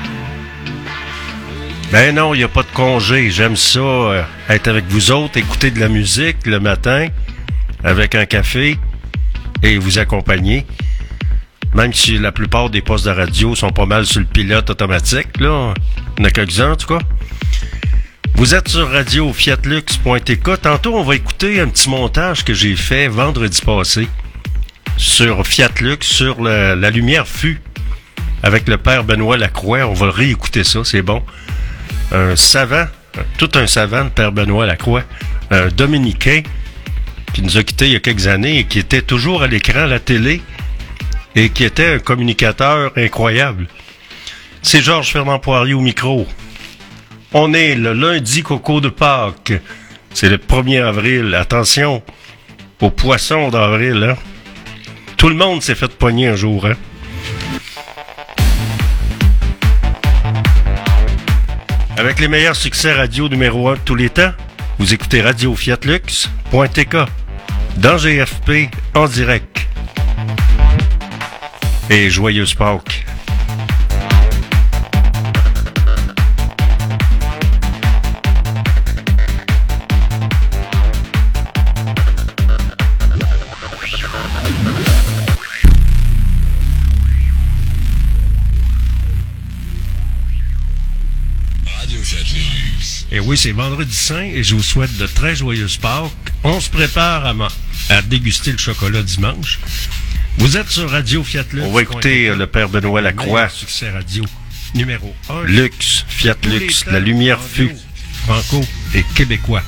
Ben non, il n'y a pas de congé. J'aime ça, être avec vous autres, écouter de la musique le matin, avec un café, et vous accompagner. Même si la plupart des postes de radio sont pas mal sur le pilote automatique, là. Il y en a quelques-uns, en tout cas. Vous êtes sur radio fiatlux.tk. Tantôt, on va écouter un petit montage que j'ai fait vendredi passé sur Fiatlux, sur la lumière fut, avec le père Benoît Lacroix. On va réécouter ça, c'est bon. Un savant, tout un savant, le père Benoît Lacroix, un dominicain qui nous a quittés il y a quelques années et qui était toujours à l'écran, à la télé, et qui était un communicateur incroyable. C'est Georges Fermant-Poirier au micro. On est le lundi Coco de Pâques. C'est le 1er avril. Attention aux poissons d'avril, hein. Tout le monde s'est fait pogner un jour, hein. Avec les meilleurs succès radio numéro 1 de tous les temps, vous écoutez Radio Fiatlux.tk dans GFP en direct. Et joyeuse Pâques. Et oui, c'est vendredi saint et je vous souhaite de très joyeuses Pâques. On se prépare à déguster le chocolat dimanche. Vous êtes sur Radio Fiatlux. On va écouter le père Benoît Lacroix. Succès radio numéro 1. Lux, Fiatlux, la lumière fut, franco et québécois.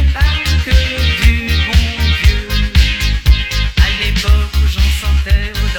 Terre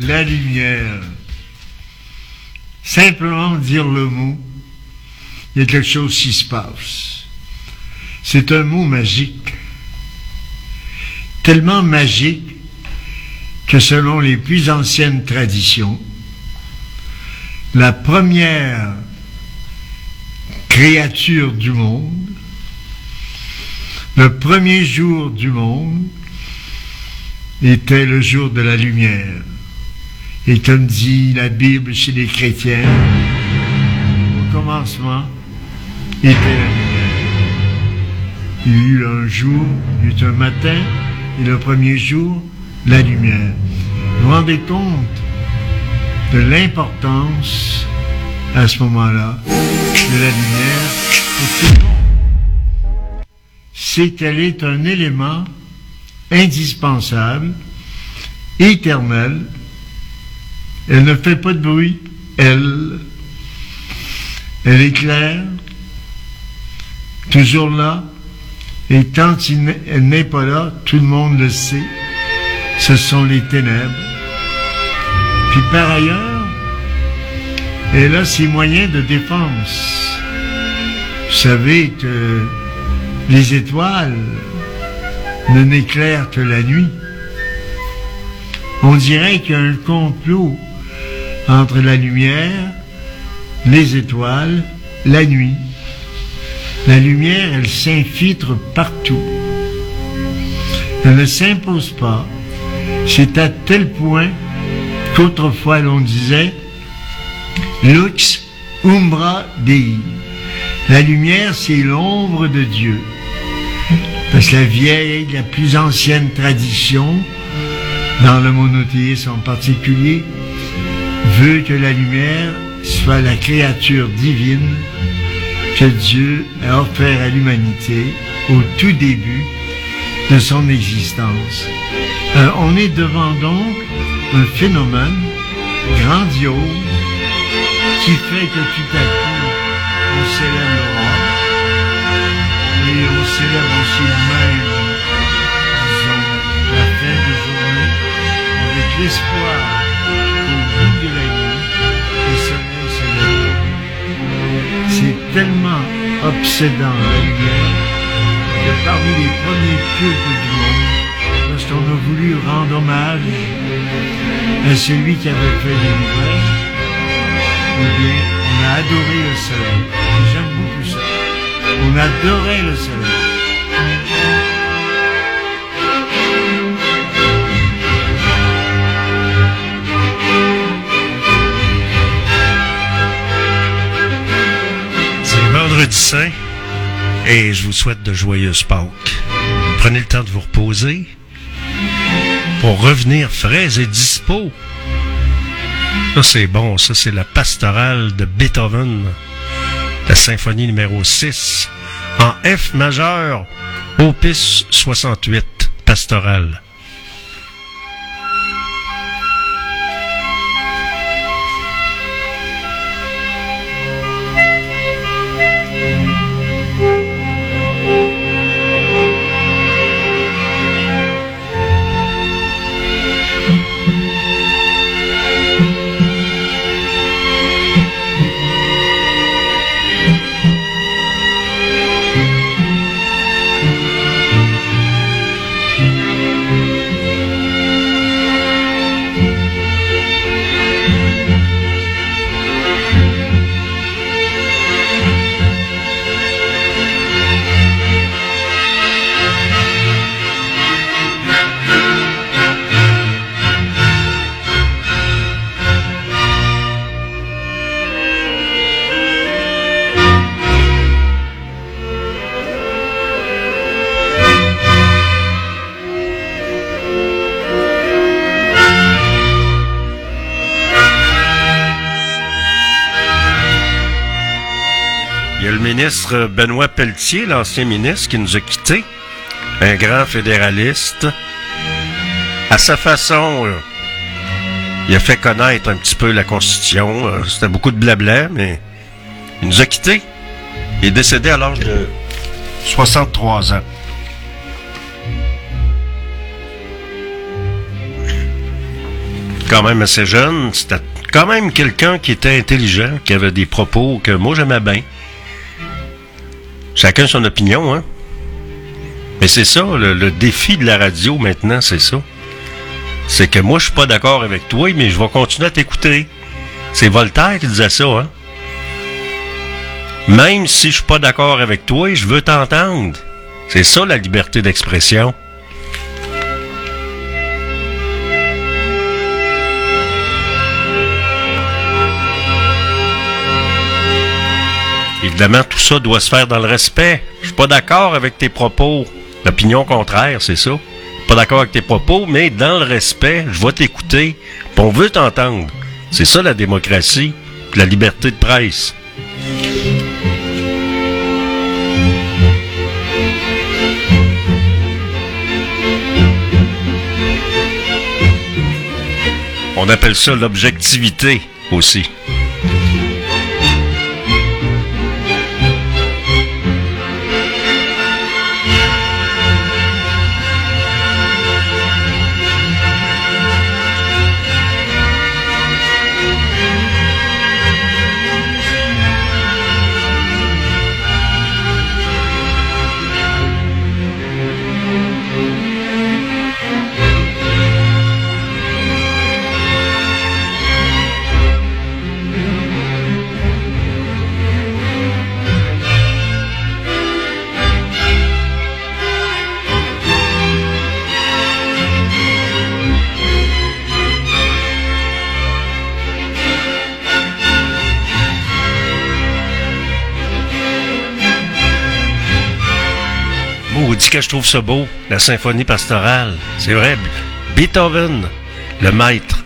la lumière. Simplement dire le mot, il y a quelque chose qui se passe. C'est un mot magique. Tellement magique que selon les plus anciennes traditions, la première créature du monde, le premier jour du monde, était le jour de la lumière. Et comme dit la Bible chez les chrétiens, au commencement était la lumière. Il y eut un jour, il y eut un matin, et le premier jour, la lumière. Vous vous rendez compte de l'importance, à ce moment-là, de la lumière pour tout le monde. C'est qu'elle est un élément indispensable, éternel. Elle ne fait pas de bruit, elle éclaire, toujours là, et tant elle n'est pas là, tout le monde le sait, ce sont les ténèbres. Puis par ailleurs, elle a ses moyens de défense. Vous savez que les étoiles ne n'éclairent que la nuit. On dirait qu'il y a un complot entre la lumière, les étoiles, la nuit. La lumière, elle s'infiltre partout. Elle ne s'impose pas. C'est à tel point qu'autrefois l'on disait Lux umbra Dei. La lumière, c'est l'ombre de Dieu. Parce que la plus ancienne tradition, dans le monothéisme en particulier, veut que la lumière soit la créature divine que Dieu a offert à l'humanité au tout début de son existence. On est devant donc un phénomène grandiose qui fait que tout à coup on célèbre l'aurore et on célèbre aussi même, disons, la fin de journée avec l'espoir qu'au bout de la nuit le soleil se lève. C'est tellement obsédant la lumière que parmi les premiers cultes du monde, lorsqu'on a voulu rendre hommage à celui qui avait fait les lumières, eh bien, on a adoré le soleil. Et j'aime beaucoup ça. On adorait le soleil. C'est vendredi saint et je vous souhaite de joyeuses Pâques. Prenez le temps de vous reposer pour revenir frais et dispo. Ça, c'est bon. Ça, c'est la pastorale de Beethoven. La symphonie numéro 6 en F majeur, opus 68, pastorale. Ministre Benoît Pelletier, l'ancien ministre qui nous a quittés, un grand fédéraliste. À sa façon, il a fait connaître un petit peu la Constitution. C'était beaucoup de blabla, mais il nous a quittés. Il est décédé à l'âge de 63 ans. quand même assez jeune. C'était quand même quelqu'un qui était intelligent, qui avait des propos que moi j'aimais bien. Chacun son opinion, hein. Mais c'est ça, le défi de la radio maintenant, c'est ça. C'est que moi je suis pas d'accord avec toi, mais je vais continuer à t'écouter. C'est Voltaire qui disait ça, hein. Même si je suis pas d'accord avec toi, je veux t'entendre. C'est ça la liberté d'expression. Évidemment, tout ça doit se faire dans le respect. Je suis pas d'accord avec tes propos. L'opinion contraire, c'est ça. Pas d'accord avec tes propos, mais dans le respect, je vais t'écouter. Puis on veut t'entendre. C'est ça la démocratie, la liberté de presse. On appelle ça l'objectivité aussi. Que je trouve ça beau, la symphonie pastorale. C'est vrai, Beethoven, le maître.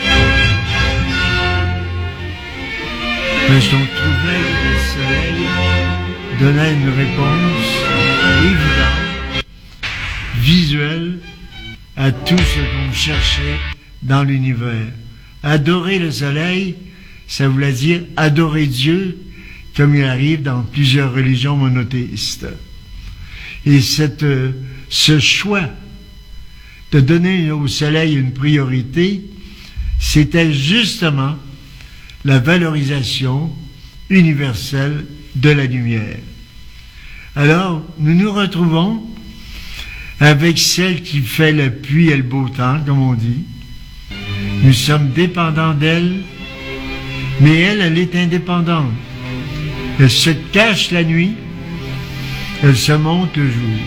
Mais je trouvais que le soleil donnait une réponse évidente, visuelle, à tout ce qu'on cherchait dans l'univers. Adorer le soleil, ça voulait dire adorer Dieu, comme il arrive dans plusieurs religions monothéistes. Et ce choix de donner au soleil une priorité, c'était justement la valorisation universelle de la lumière. Alors, nous nous retrouvons avec celle qui fait la pluie et le beau temps, comme on dit. Nous sommes dépendants d'elle, mais elle est indépendante. Elle se cache la nuit, elle se montre le jour.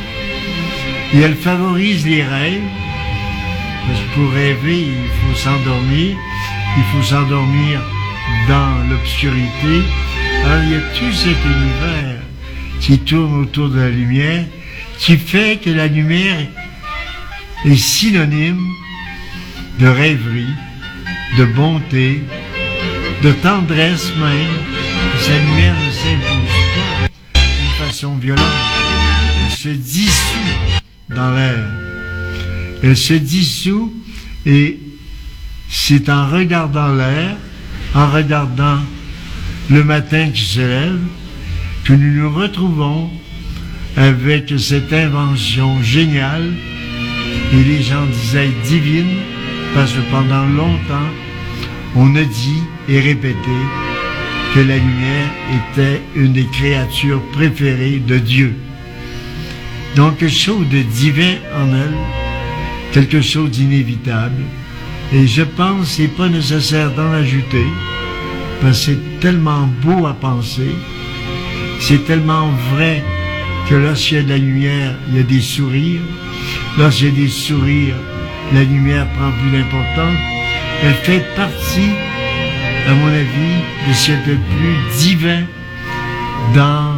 Et elle favorise les rêves. Parce que pour rêver, il faut s'endormir. Il faut s'endormir dans l'obscurité. Alors il y a tout cet univers qui tourne autour de la lumière, qui fait que la lumière est synonyme de rêverie, de bonté, de tendresse même. Sa lumière ne s'impose pas d'une façon violente. Elle se dissout dans l'air. Elle se dissout et c'est en regardant l'air, en regardant le matin qui se lève, que nous nous retrouvons avec cette invention géniale, et les gens disaient divine, parce que pendant longtemps, on a dit et répété que la lumière était une des créatures préférées de Dieu. Donc quelque chose de divin en elle, quelque chose d'inévitable, et je pense que c'est pas nécessaire d'en ajouter, parce que c'est tellement beau à penser, c'est tellement vrai que lorsqu'il y a de la lumière, il y a des sourires. Lorsqu'il y a des sourires, la lumière prend plus d'importance. Elle fait partie, à mon avis, de ce qu'il y a de plus divin dans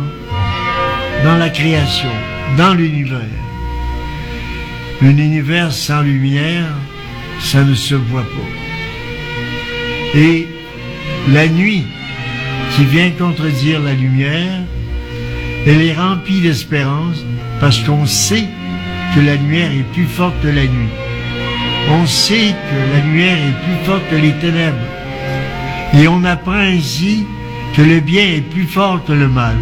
la création, dans l'univers. Un univers sans lumière, ça ne se voit pas. Et la nuit qui vient contredire la lumière, elle est remplie d'espérance parce qu'on sait que la lumière est plus forte que la nuit. On sait que la lumière est plus forte que les ténèbres. Et on apprend ainsi que le bien est plus fort que le mal.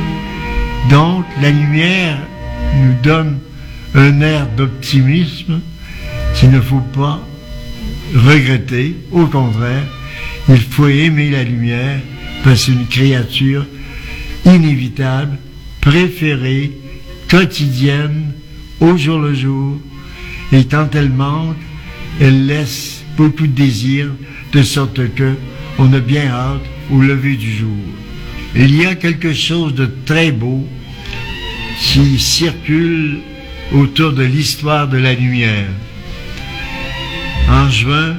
Donc la lumière nous donne un air d'optimisme qu'il ne faut pas regretter. Au contraire, il faut aimer la lumière parce que c'est une créature inévitable, préférée, quotidienne, au jour le jour. Et quand elle manque, elle laisse beaucoup de désir, de sorte que on a bien hâte au lever du jour. Il y a quelque chose de très beau qui circule autour de l'histoire de la lumière. En juin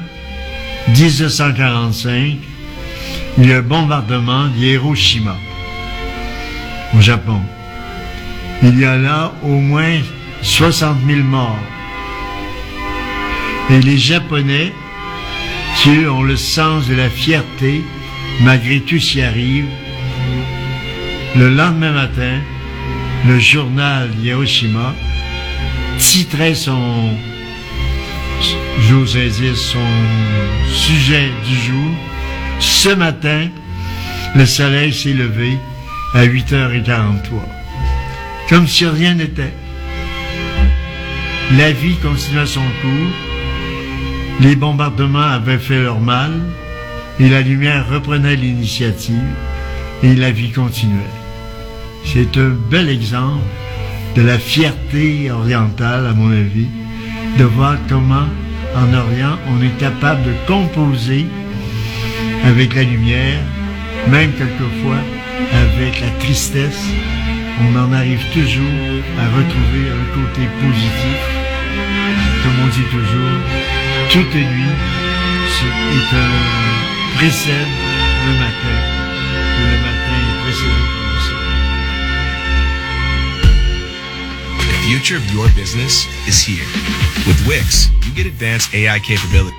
1945, il y a un bombardement d'Hiroshima, au Japon. Il y a là au moins 60 000 morts. Et les Japonais, qui ont le sens de la fierté, malgré tout s'y arrive, le lendemain matin, le journal Hiroshima titrait son sujet du jour. Ce matin, le soleil s'est levé à 8h43. Comme si rien n'était. La vie continuait son cours. Les bombardements avaient fait leur mal et la lumière reprenait l'initiative et la vie continuait. C'est un bel exemple de la fierté orientale, à mon avis, de voir comment, en Orient, on est capable de composer avec la lumière, même quelquefois avec la tristesse. On en arrive toujours à retrouver un côté positif. Comme on dit toujours, toute nuit précède le matin, et le matin est précédé par le soleil. The future of your business is here. With Wix, you get advanced AI capability.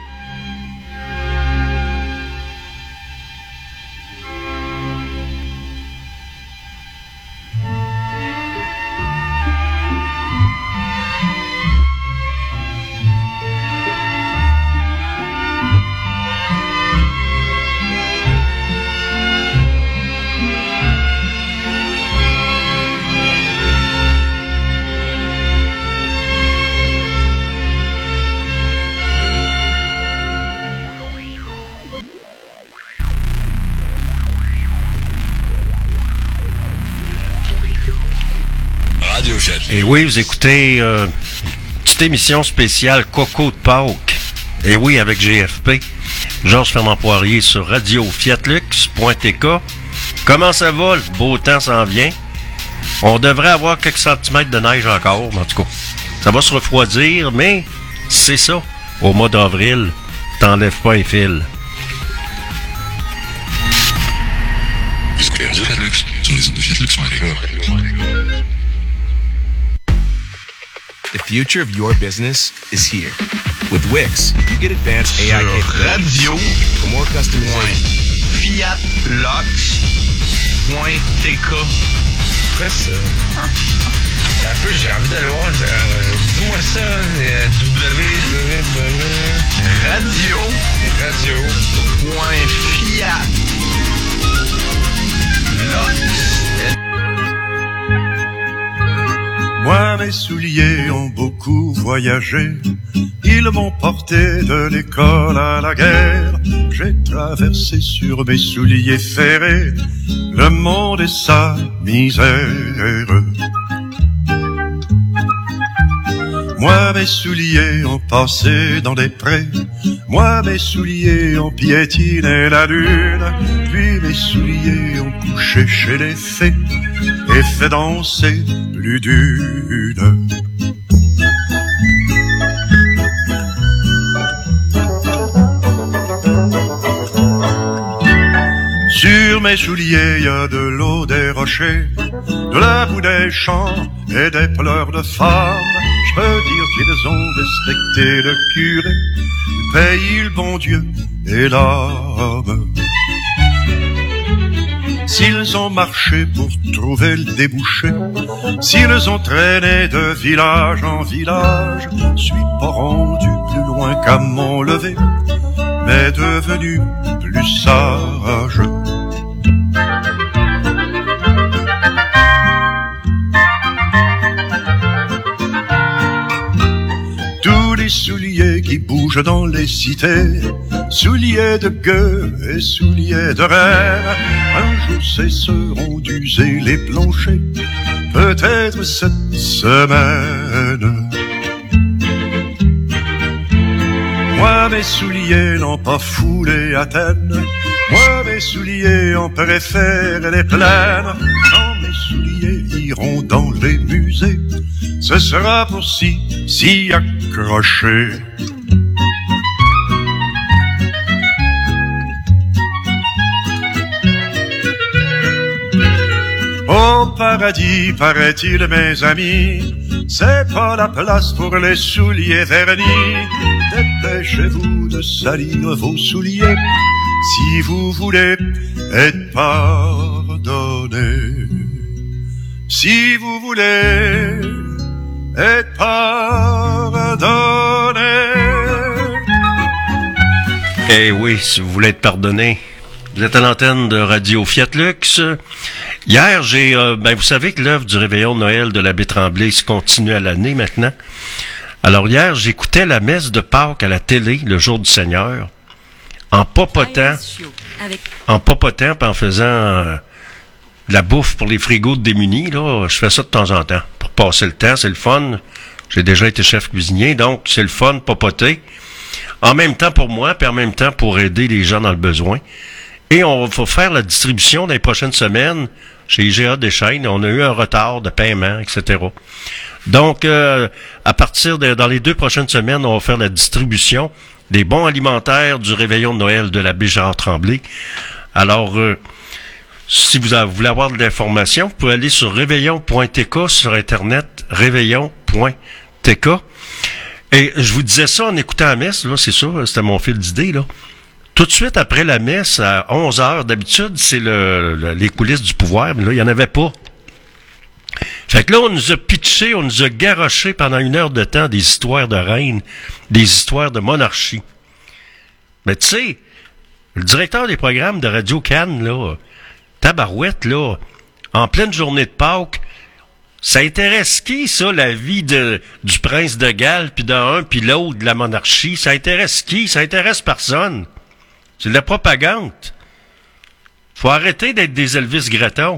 Et oui, vous écoutez une petite émission spéciale Coco de Pâques. Et oui, avec GFP. Georges Fernand Poirier sur Radio Fiatlux.tk. Comment ça va? Le beau temps s'en vient. On devrait avoir quelques centimètres de neige encore, mais en tout cas, ça va se refroidir, mais c'est ça. Au mois d'avril, t'enlèves pas un fil. The future of your business is here. With Wix, you get advanced AI capabilities. Radio for more customization. Fiatlux.tk. Quoi ça? Un peu, j'ai envie d'aller voir. Dis-moi ça. Moi, mes souliers ont beaucoup voyagé. Ils m'ont porté de l'école à la guerre. J'ai traversé sur mes souliers ferrés le monde et sa misère. Moi, mes souliers ont passé dans des prés. Moi, mes souliers ont piétiné la lune. Puis mes souliers ont couché chez les fées et fait danser plus d'une. Sur mes souliers, y a de l'eau des rochers, de la boue des champs et des pleurs de femmes. Je peux dire qu'ils ont respecté le curé, le pays, le bon Dieu et l'âme. S'ils ont marché pour trouver le débouché, s'ils ont traîné de village en village, je suis pas rendu plus loin qu'à mon lever, mais devenu plus sage. tous les souliers qui bougent dans les cités, souliers de gueux et souliers de reine, un jour cesseront d'user les planchers, peut-être cette semaine. Moi, mes souliers n'ont pas foulé Athènes, moi, mes souliers en préfèrent les plaines, non, mes souliers iront dans les musées, ce sera pour s'y accrocher. Au paradis, paraît-il, mes amis, c'est pas la place pour les souliers vernis. Dépêchez-vous de salir vos souliers si vous voulez être pardonné. Si vous voulez être pardonné. Eh oui, si vous voulez être pardonné. Vous êtes à l'antenne de Radio Fiat Lux. Hier, vous savez que l'œuvre du réveillon de Noël de l'abbé Tremblay se continue à l'année maintenant. Alors hier, j'écoutais la messe de Pâques à la télé, le jour du Seigneur, en popotant puis en faisant de la bouffe pour les frigos de démunis. Là, je fais ça de temps en temps pour passer le temps, c'est le fun. J'ai déjà été chef cuisinier, donc c'est le fun, popoter. En même temps pour moi, puis en même temps pour aider les gens dans le besoin. Et on va faire la distribution dans les prochaines semaines chez IGA Deschaines. On a eu un retard de paiement, etc. Donc, à partir dans les 2 prochaines semaines, on va faire la distribution des bons alimentaires du réveillon de Noël de l'abbé Gérard Tremblay. Alors, si vous voulez avoir de l'information, vous pouvez aller sur réveillon.tk sur Internet, réveillon.tk. Et je vous disais ça en écoutant la messe, là, c'est ça, c'était mon fil d'idée, là. Tout de suite après la messe, à 11h, d'habitude, c'est les coulisses du pouvoir, mais là, il n'y en avait pas. Fait que là, on nous a pitché, on nous a garoché pendant 1 heure de temps des histoires de reines, des histoires de monarchie. Mais tu sais, le directeur des programmes de Radio Cannes, là, tabarouette, là, en pleine journée de Pâques, ça intéresse qui, ça, la vie du prince de Galles, puis d'un, puis l'autre de la monarchie? Ça intéresse qui? Ça intéresse personne. C'est de la propagande. Faut arrêter d'être des Elvis Gratton.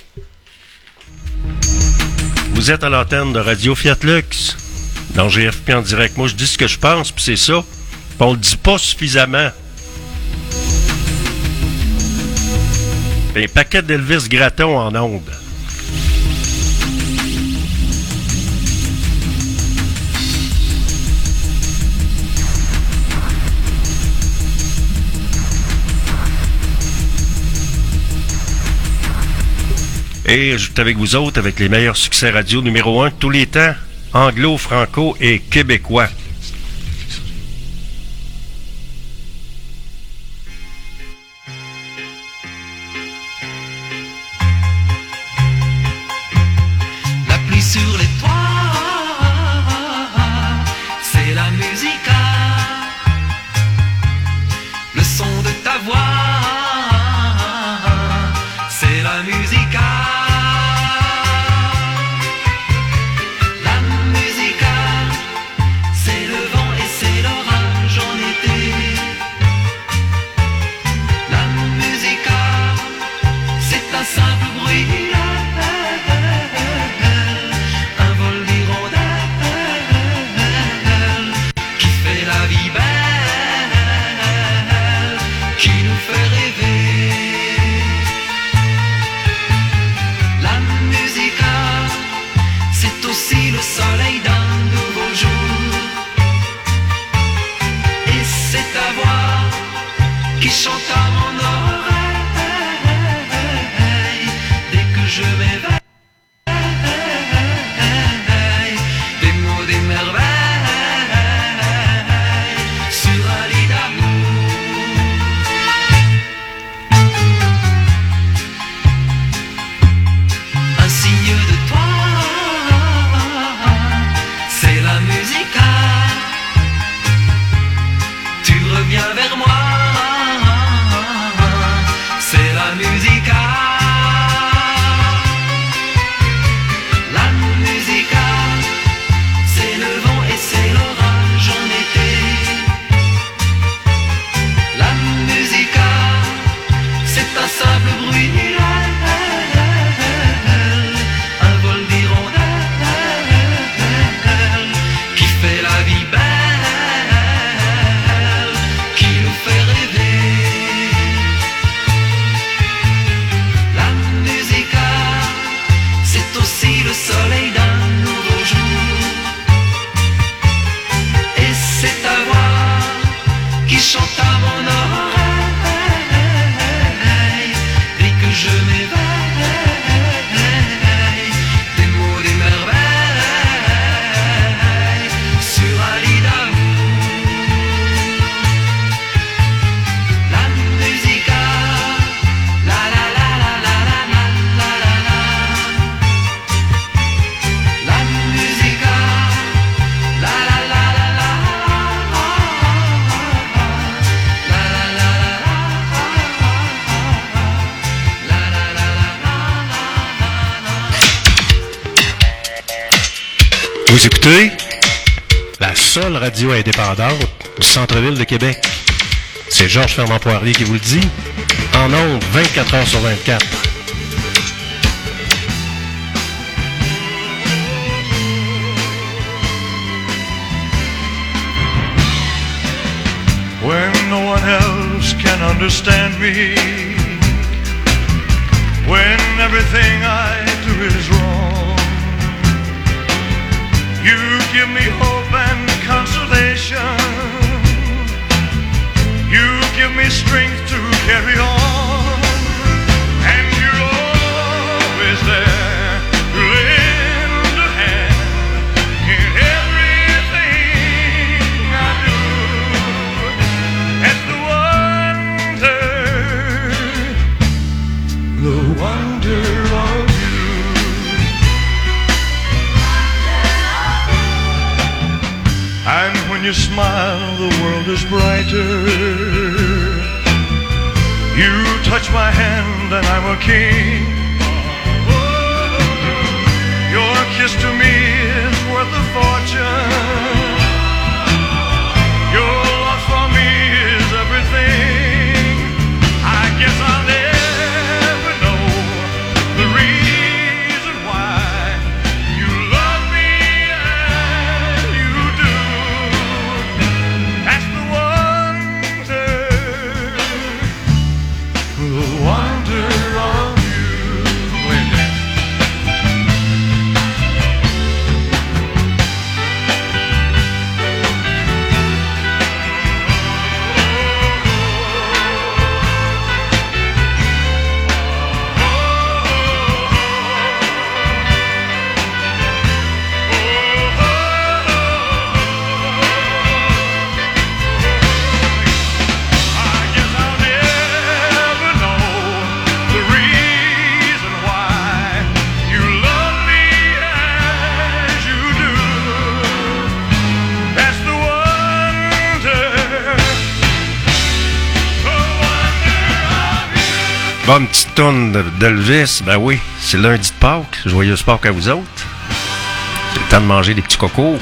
Vous êtes à l'antenne de Radio Fiat Lux, dans GFP en direct. Moi, je dis ce que je pense, puis c'est ça. Puis on le dit pas suffisamment. Un paquet d'Elvis Gratton en ondes. Et je suis avec vous autres avec les meilleurs succès radio numéro 1 de tous les temps, anglo, franco et québécois. La pluie sur les toits, c'est la musique. Le son de ta voix, c'est la musique. Viens vers moi. Vous écoutez la seule radio indépendante du centre-ville de Québec. C'est Georges Fernand Poirier qui vous le dit, en ondes 24 heures sur 24. When no one else can understand me, when everything I do is wrong, you give me hope and consolation. You give me strength to carry on, and you're always there to lend a hand in everything I do. That's the wonder of you. And when you smile, the world is brighter. You touch my hand and I'm a king. Your kiss to me is worth a fortune. Your love for me is everything. I guess I'll never know the reason why you love me as you do. That's the wonder of you. Wait a minute. Bonne petite tourne d'Elvis, ben oui, c'est lundi de Pâques, joyeuse Pâques à vous autres. C'est le temps de manger des petits cocos.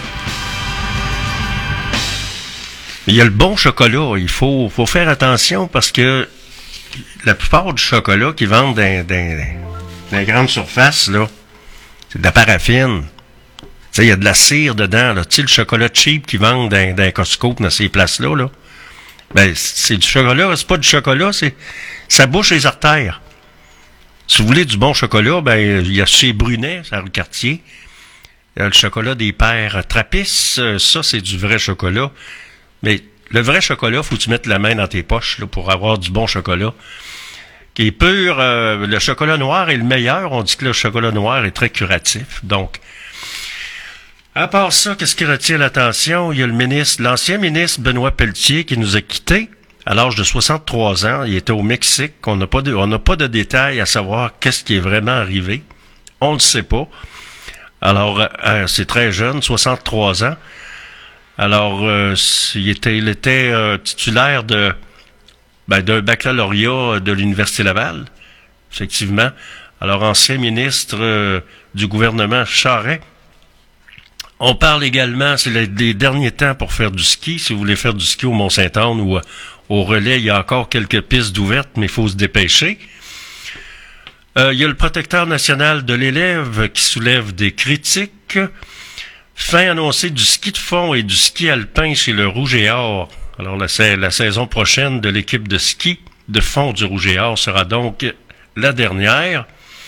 Mais il y a le bon chocolat, il faut faire attention parce que la plupart du chocolat qu'ils vendent dans les grandes surfaces, là, c'est de la paraffine. Tu sais, il y a de la cire dedans, là. Tu sais, le chocolat cheap qu'ils vendent dans Costco, dans ces places-là, là. Ben, c'est du chocolat, c'est pas du chocolat, ça bouche les artères. Si vous voulez du bon chocolat, ben, il y a chez Brunet, à rue Cartier. Il y a le chocolat des pères Trappist, ça, c'est du vrai chocolat. Mais le vrai chocolat, faut que tu mettes la main dans tes poches, là, pour avoir du bon chocolat. Qui est pur, le chocolat noir est le meilleur. On dit que le chocolat noir est très curatif. Donc, à part ça, qu'est-ce qui retient l'attention? Il y a l'ancien ministre Benoît Pelletier qui nous a quittés à l'âge de 63 ans. Il était au Mexique. On n'a pas de détails à savoir qu'est-ce qui est vraiment arrivé. On ne le sait pas. Alors, c'est très jeune, 63 ans. Alors, il était titulaire d'un baccalauréat de l'Université Laval, effectivement. Alors, ancien ministre du gouvernement Charest. On parle également, c'est les derniers temps pour faire du ski. Si vous voulez faire du ski au Mont-Saint-Anne ou au Relais, il y a encore quelques pistes d'ouvertes, mais il faut se dépêcher. Il y a le protecteur national de l'élève qui soulève des critiques. Fin annoncée du ski de fond et du ski alpin chez le Rouge et Or. Alors, la saison prochaine de l'équipe de ski de fond du Rouge et Or sera donc la dernière.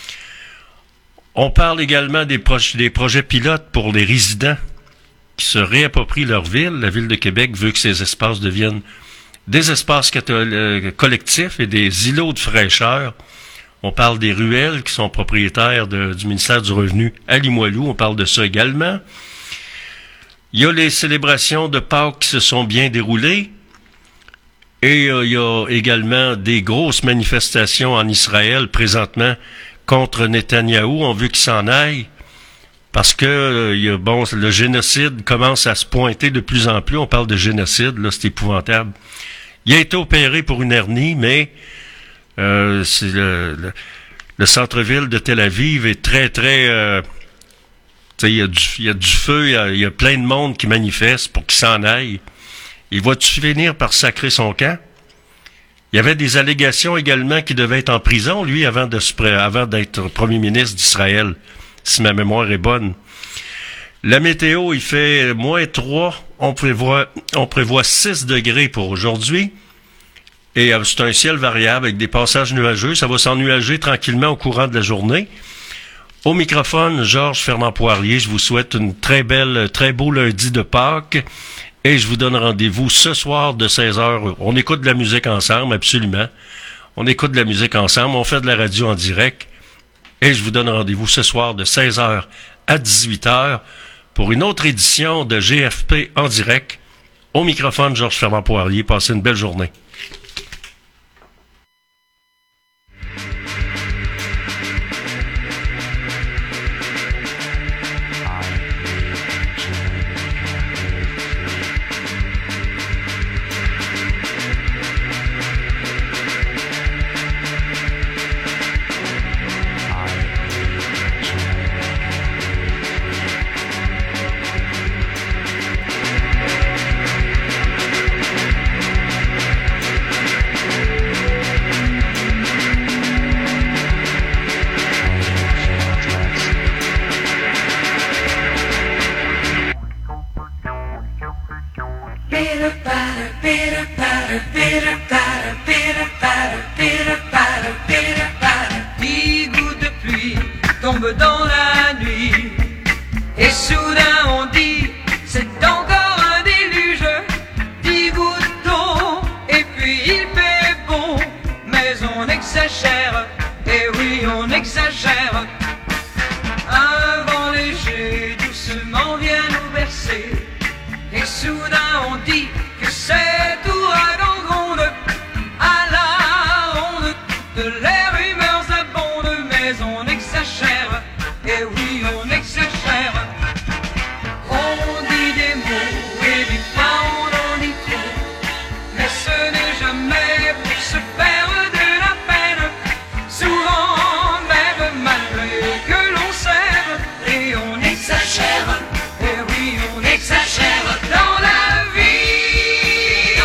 On parle également des projets pilotes pour les résidents qui se réapproprient leur ville. La Ville de Québec veut que ces espaces deviennent des espaces collectifs et des îlots de fraîcheur. On parle des ruelles qui sont propriétaires du ministère du Revenu à Limoilou. On parle de ça également. Il y a les célébrations de Pâques qui se sont bien déroulées. Et il y a également des grosses manifestations en Israël présentement contre Netanyahou. On veut qu'il s'en aille parce que le génocide commence à se pointer de plus en plus. On parle de génocide, là, c'est épouvantable. Il a été opéré pour une hernie, mais c'est le centre-ville de Tel Aviv est très Tu sais, il y a du feu, il y a plein de monde qui manifeste pour qu'il s'en aille. Il va-tu finir par sacrer son camp? Il y avait des allégations également qu'il devait être en prison, lui, avant d'être premier ministre d'Israël, si ma mémoire est bonne. La météo, il fait -3, on prévoit 6 degrés pour aujourd'hui, et c'est un ciel variable avec des passages nuageux, ça va s'ennuager tranquillement au courant de la journée. Au microphone, Georges Fernand-Poirier, je vous souhaite une très beau lundi de Pâques, et je vous donne rendez-vous ce soir de 16h. On écoute de la musique ensemble, absolument. On écoute de la musique ensemble, on fait de la radio en direct, et je vous donne rendez-vous ce soir de 16h à 18h pour une autre édition de GFP en direct. Au microphone, Georges Fernand-Poirier, passez une belle journée. Et oui, on exagère dans la vie.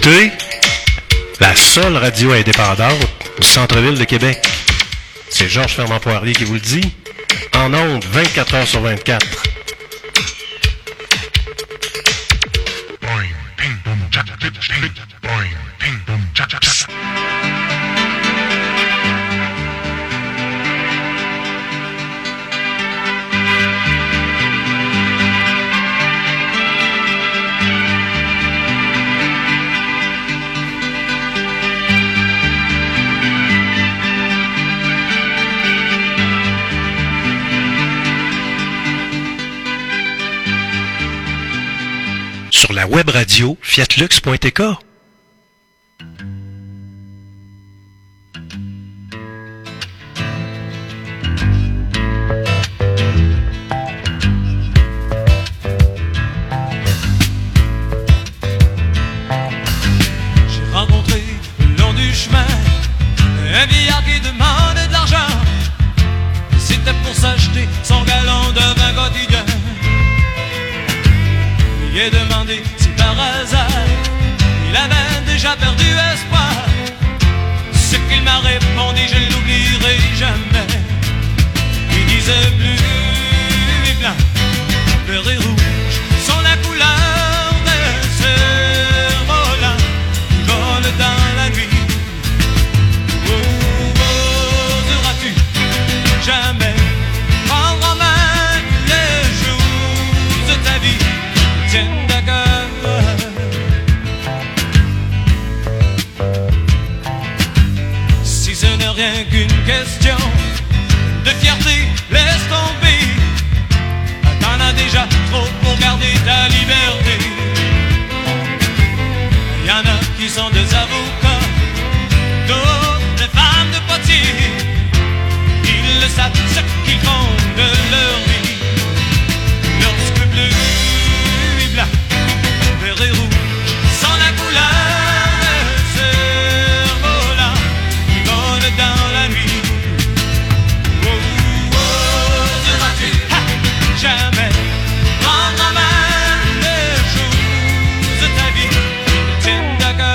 écoutez la seule radio indépendante du centre-ville de Québec. C'est Georges Fernand Poirier qui vous le dit. En ondes, 24 heures sur 24. Sur la web radio fiatlux.tk. J'ai rencontré le long du chemin un vieillard qui demandait de l'argent. C'était pour s'acheter son gallon de vin quotidien. J'ai demandé si par hasard il avait déjà perdu espoir. Ce qu'il m'a répondu, je ne l'oublierai jamais. Il disait bleu et blanc, vert et rouge sont la couleur de ce volant qui vole dans la nuit. Oseras-tu jamais prendre en main les jours de ta vie? Tiens d'accord. Si ce n'est rien qu'une question de fierté, laisse tomber. T'en as déjà trop pour garder ta liberté. Y'en a qui sont des avocats, d'autres des femmes de potier. Ils le savent ce qu'ils font de leur vie. Lorsque bleu et blanc, vert et rouge sont la couleur de ce volant qui vole dans la nuit. Oseras-tu jamais prendre en main les jours de ta vie? Tiens d'accord.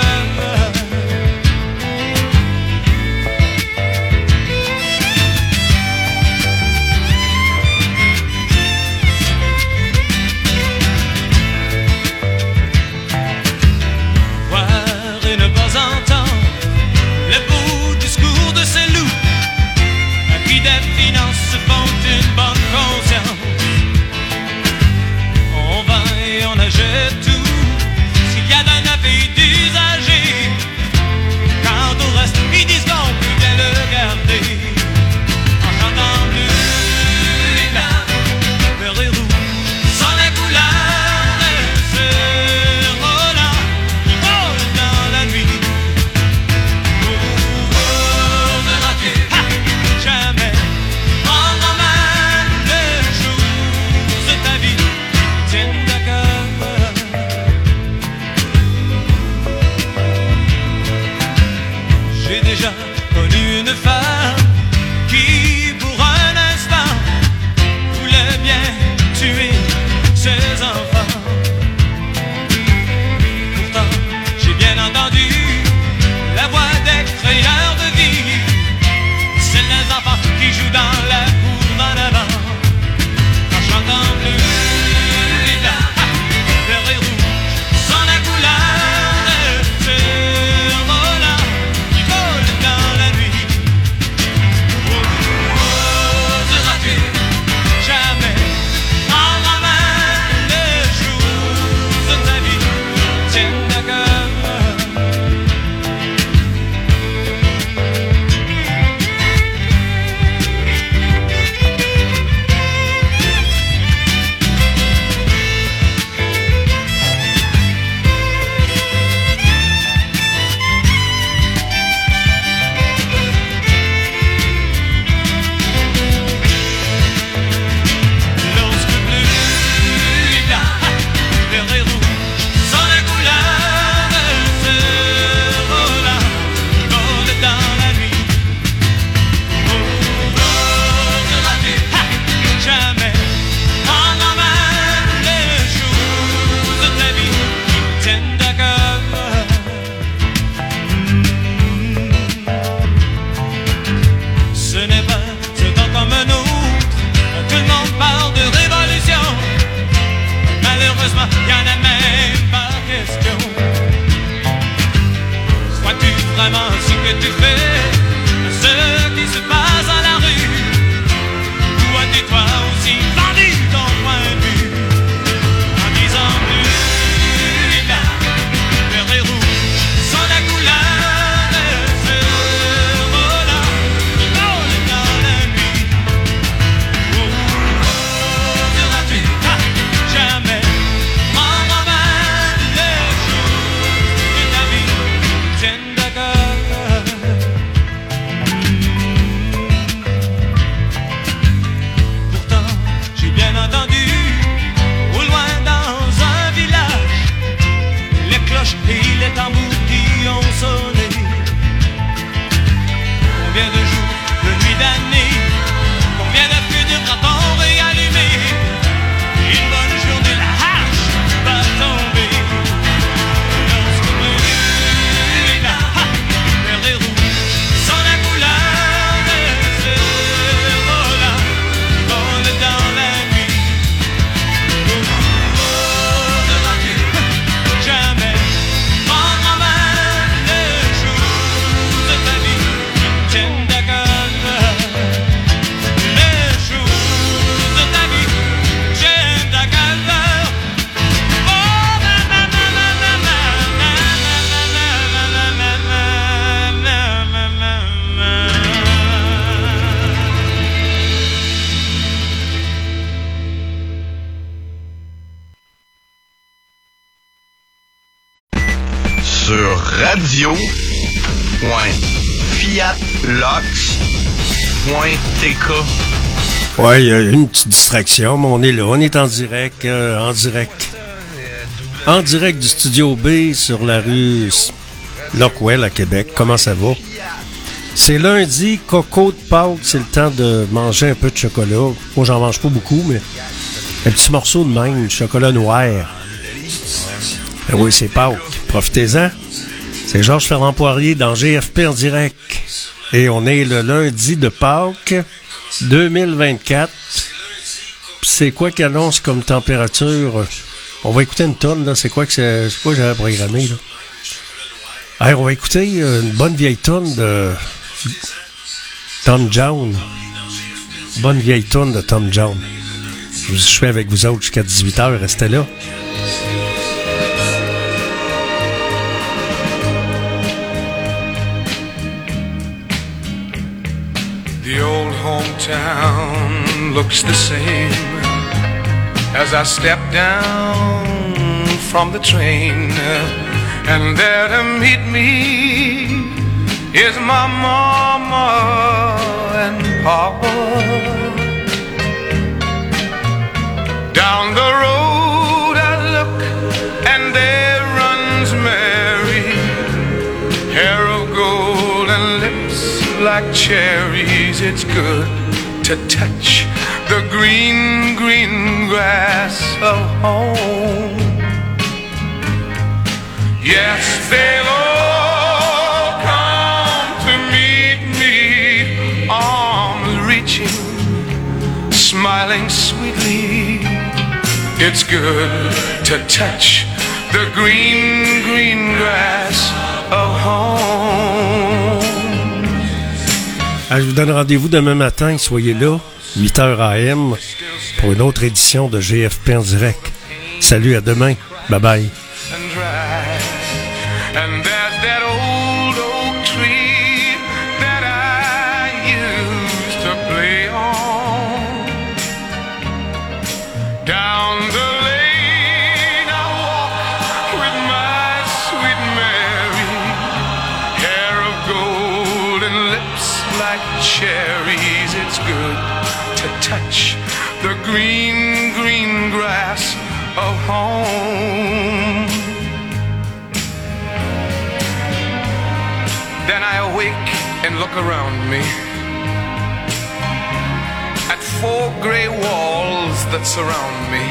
Combien de jours, de nuits, d'années, combien de feux de printemps réallumés. Une bonne journée, la hache va tomber. Lorsque brûle la vert et rouge, sans la couleur de ce rôle-là, vole dans la nuit. Au bout de ma vie, jamais prendre en main le jour de ta vie. Tiens d'accord, le jour de ta vie. Tiens d'accord. Oh, na na na na na na na na na na na. Sur radio.fiatlox.tk. Ouais, il y a une petite distraction, mais on est là. On est en direct, en direct du Studio B sur la rue Lockwell à Québec. Comment ça va? C'est lundi, coco de Pâques, c'est le temps de manger un peu de chocolat. Moi, j'en mange pas beaucoup, mais un petit morceau de même, chocolat noir. Ben oui, c'est Pâques. Profitez-en. C'est Georges Fernand Poirier dans GFP en direct. Et on est le lundi de Pâques 2024. C'est quoi qu'il annonce comme température? On va écouter une tonne, là. C'est quoi que j'avais programmé, là? Alors, on va écouter une bonne vieille tonne de Tom Jones. Bonne vieille tonne de Tom Jones. Je suis avec vous autres jusqu'à 18h. Restez là. The old hometown looks the same as I step down from the train, and there to meet me is my mama and papa. Down the road I look and there runs Mary, hair of gold and lips like cherries. It's good to touch the green, green grass of home. Yes, they'll all come to meet me, arms reaching, smiling sweetly. It's good to touch the green, green grass of home. Je vous donne rendez-vous demain matin, soyez là, 8h AM, pour une autre édition de GFP en direct. Salut, à demain. Bye-bye. And there's that old oak tree that I used to play on. Down the lane I walk with my sweet Mary, hair of gold and lips like cherries. It's good to touch the green, green grass of home. Then I awake and look around me at four gray walls that surround me,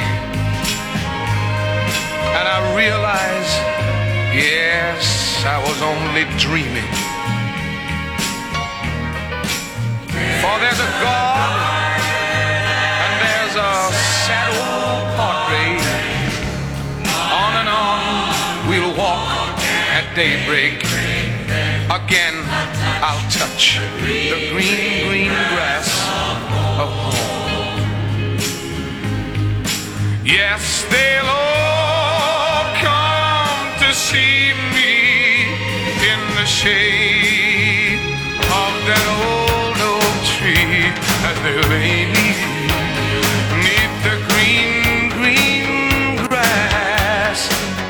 and I realize, yes, I was only dreaming. For there's a God and there's a sad old portrait. On and on we'll walk at daybreak. Again, I'll touch the green, green grass of home. Yes, they'll all come to see me in the shade of that old oak tree as they lay me neath the green, green grass.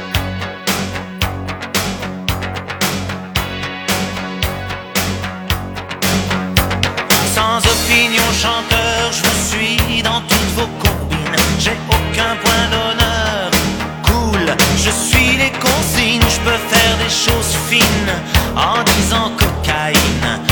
Sans opinion chanteur, je vous suis dans toutes vos combines. J'ai aucun point d'honneur, cool, je suis les consignes. Je peux faire des choses fines en disant cocaïne.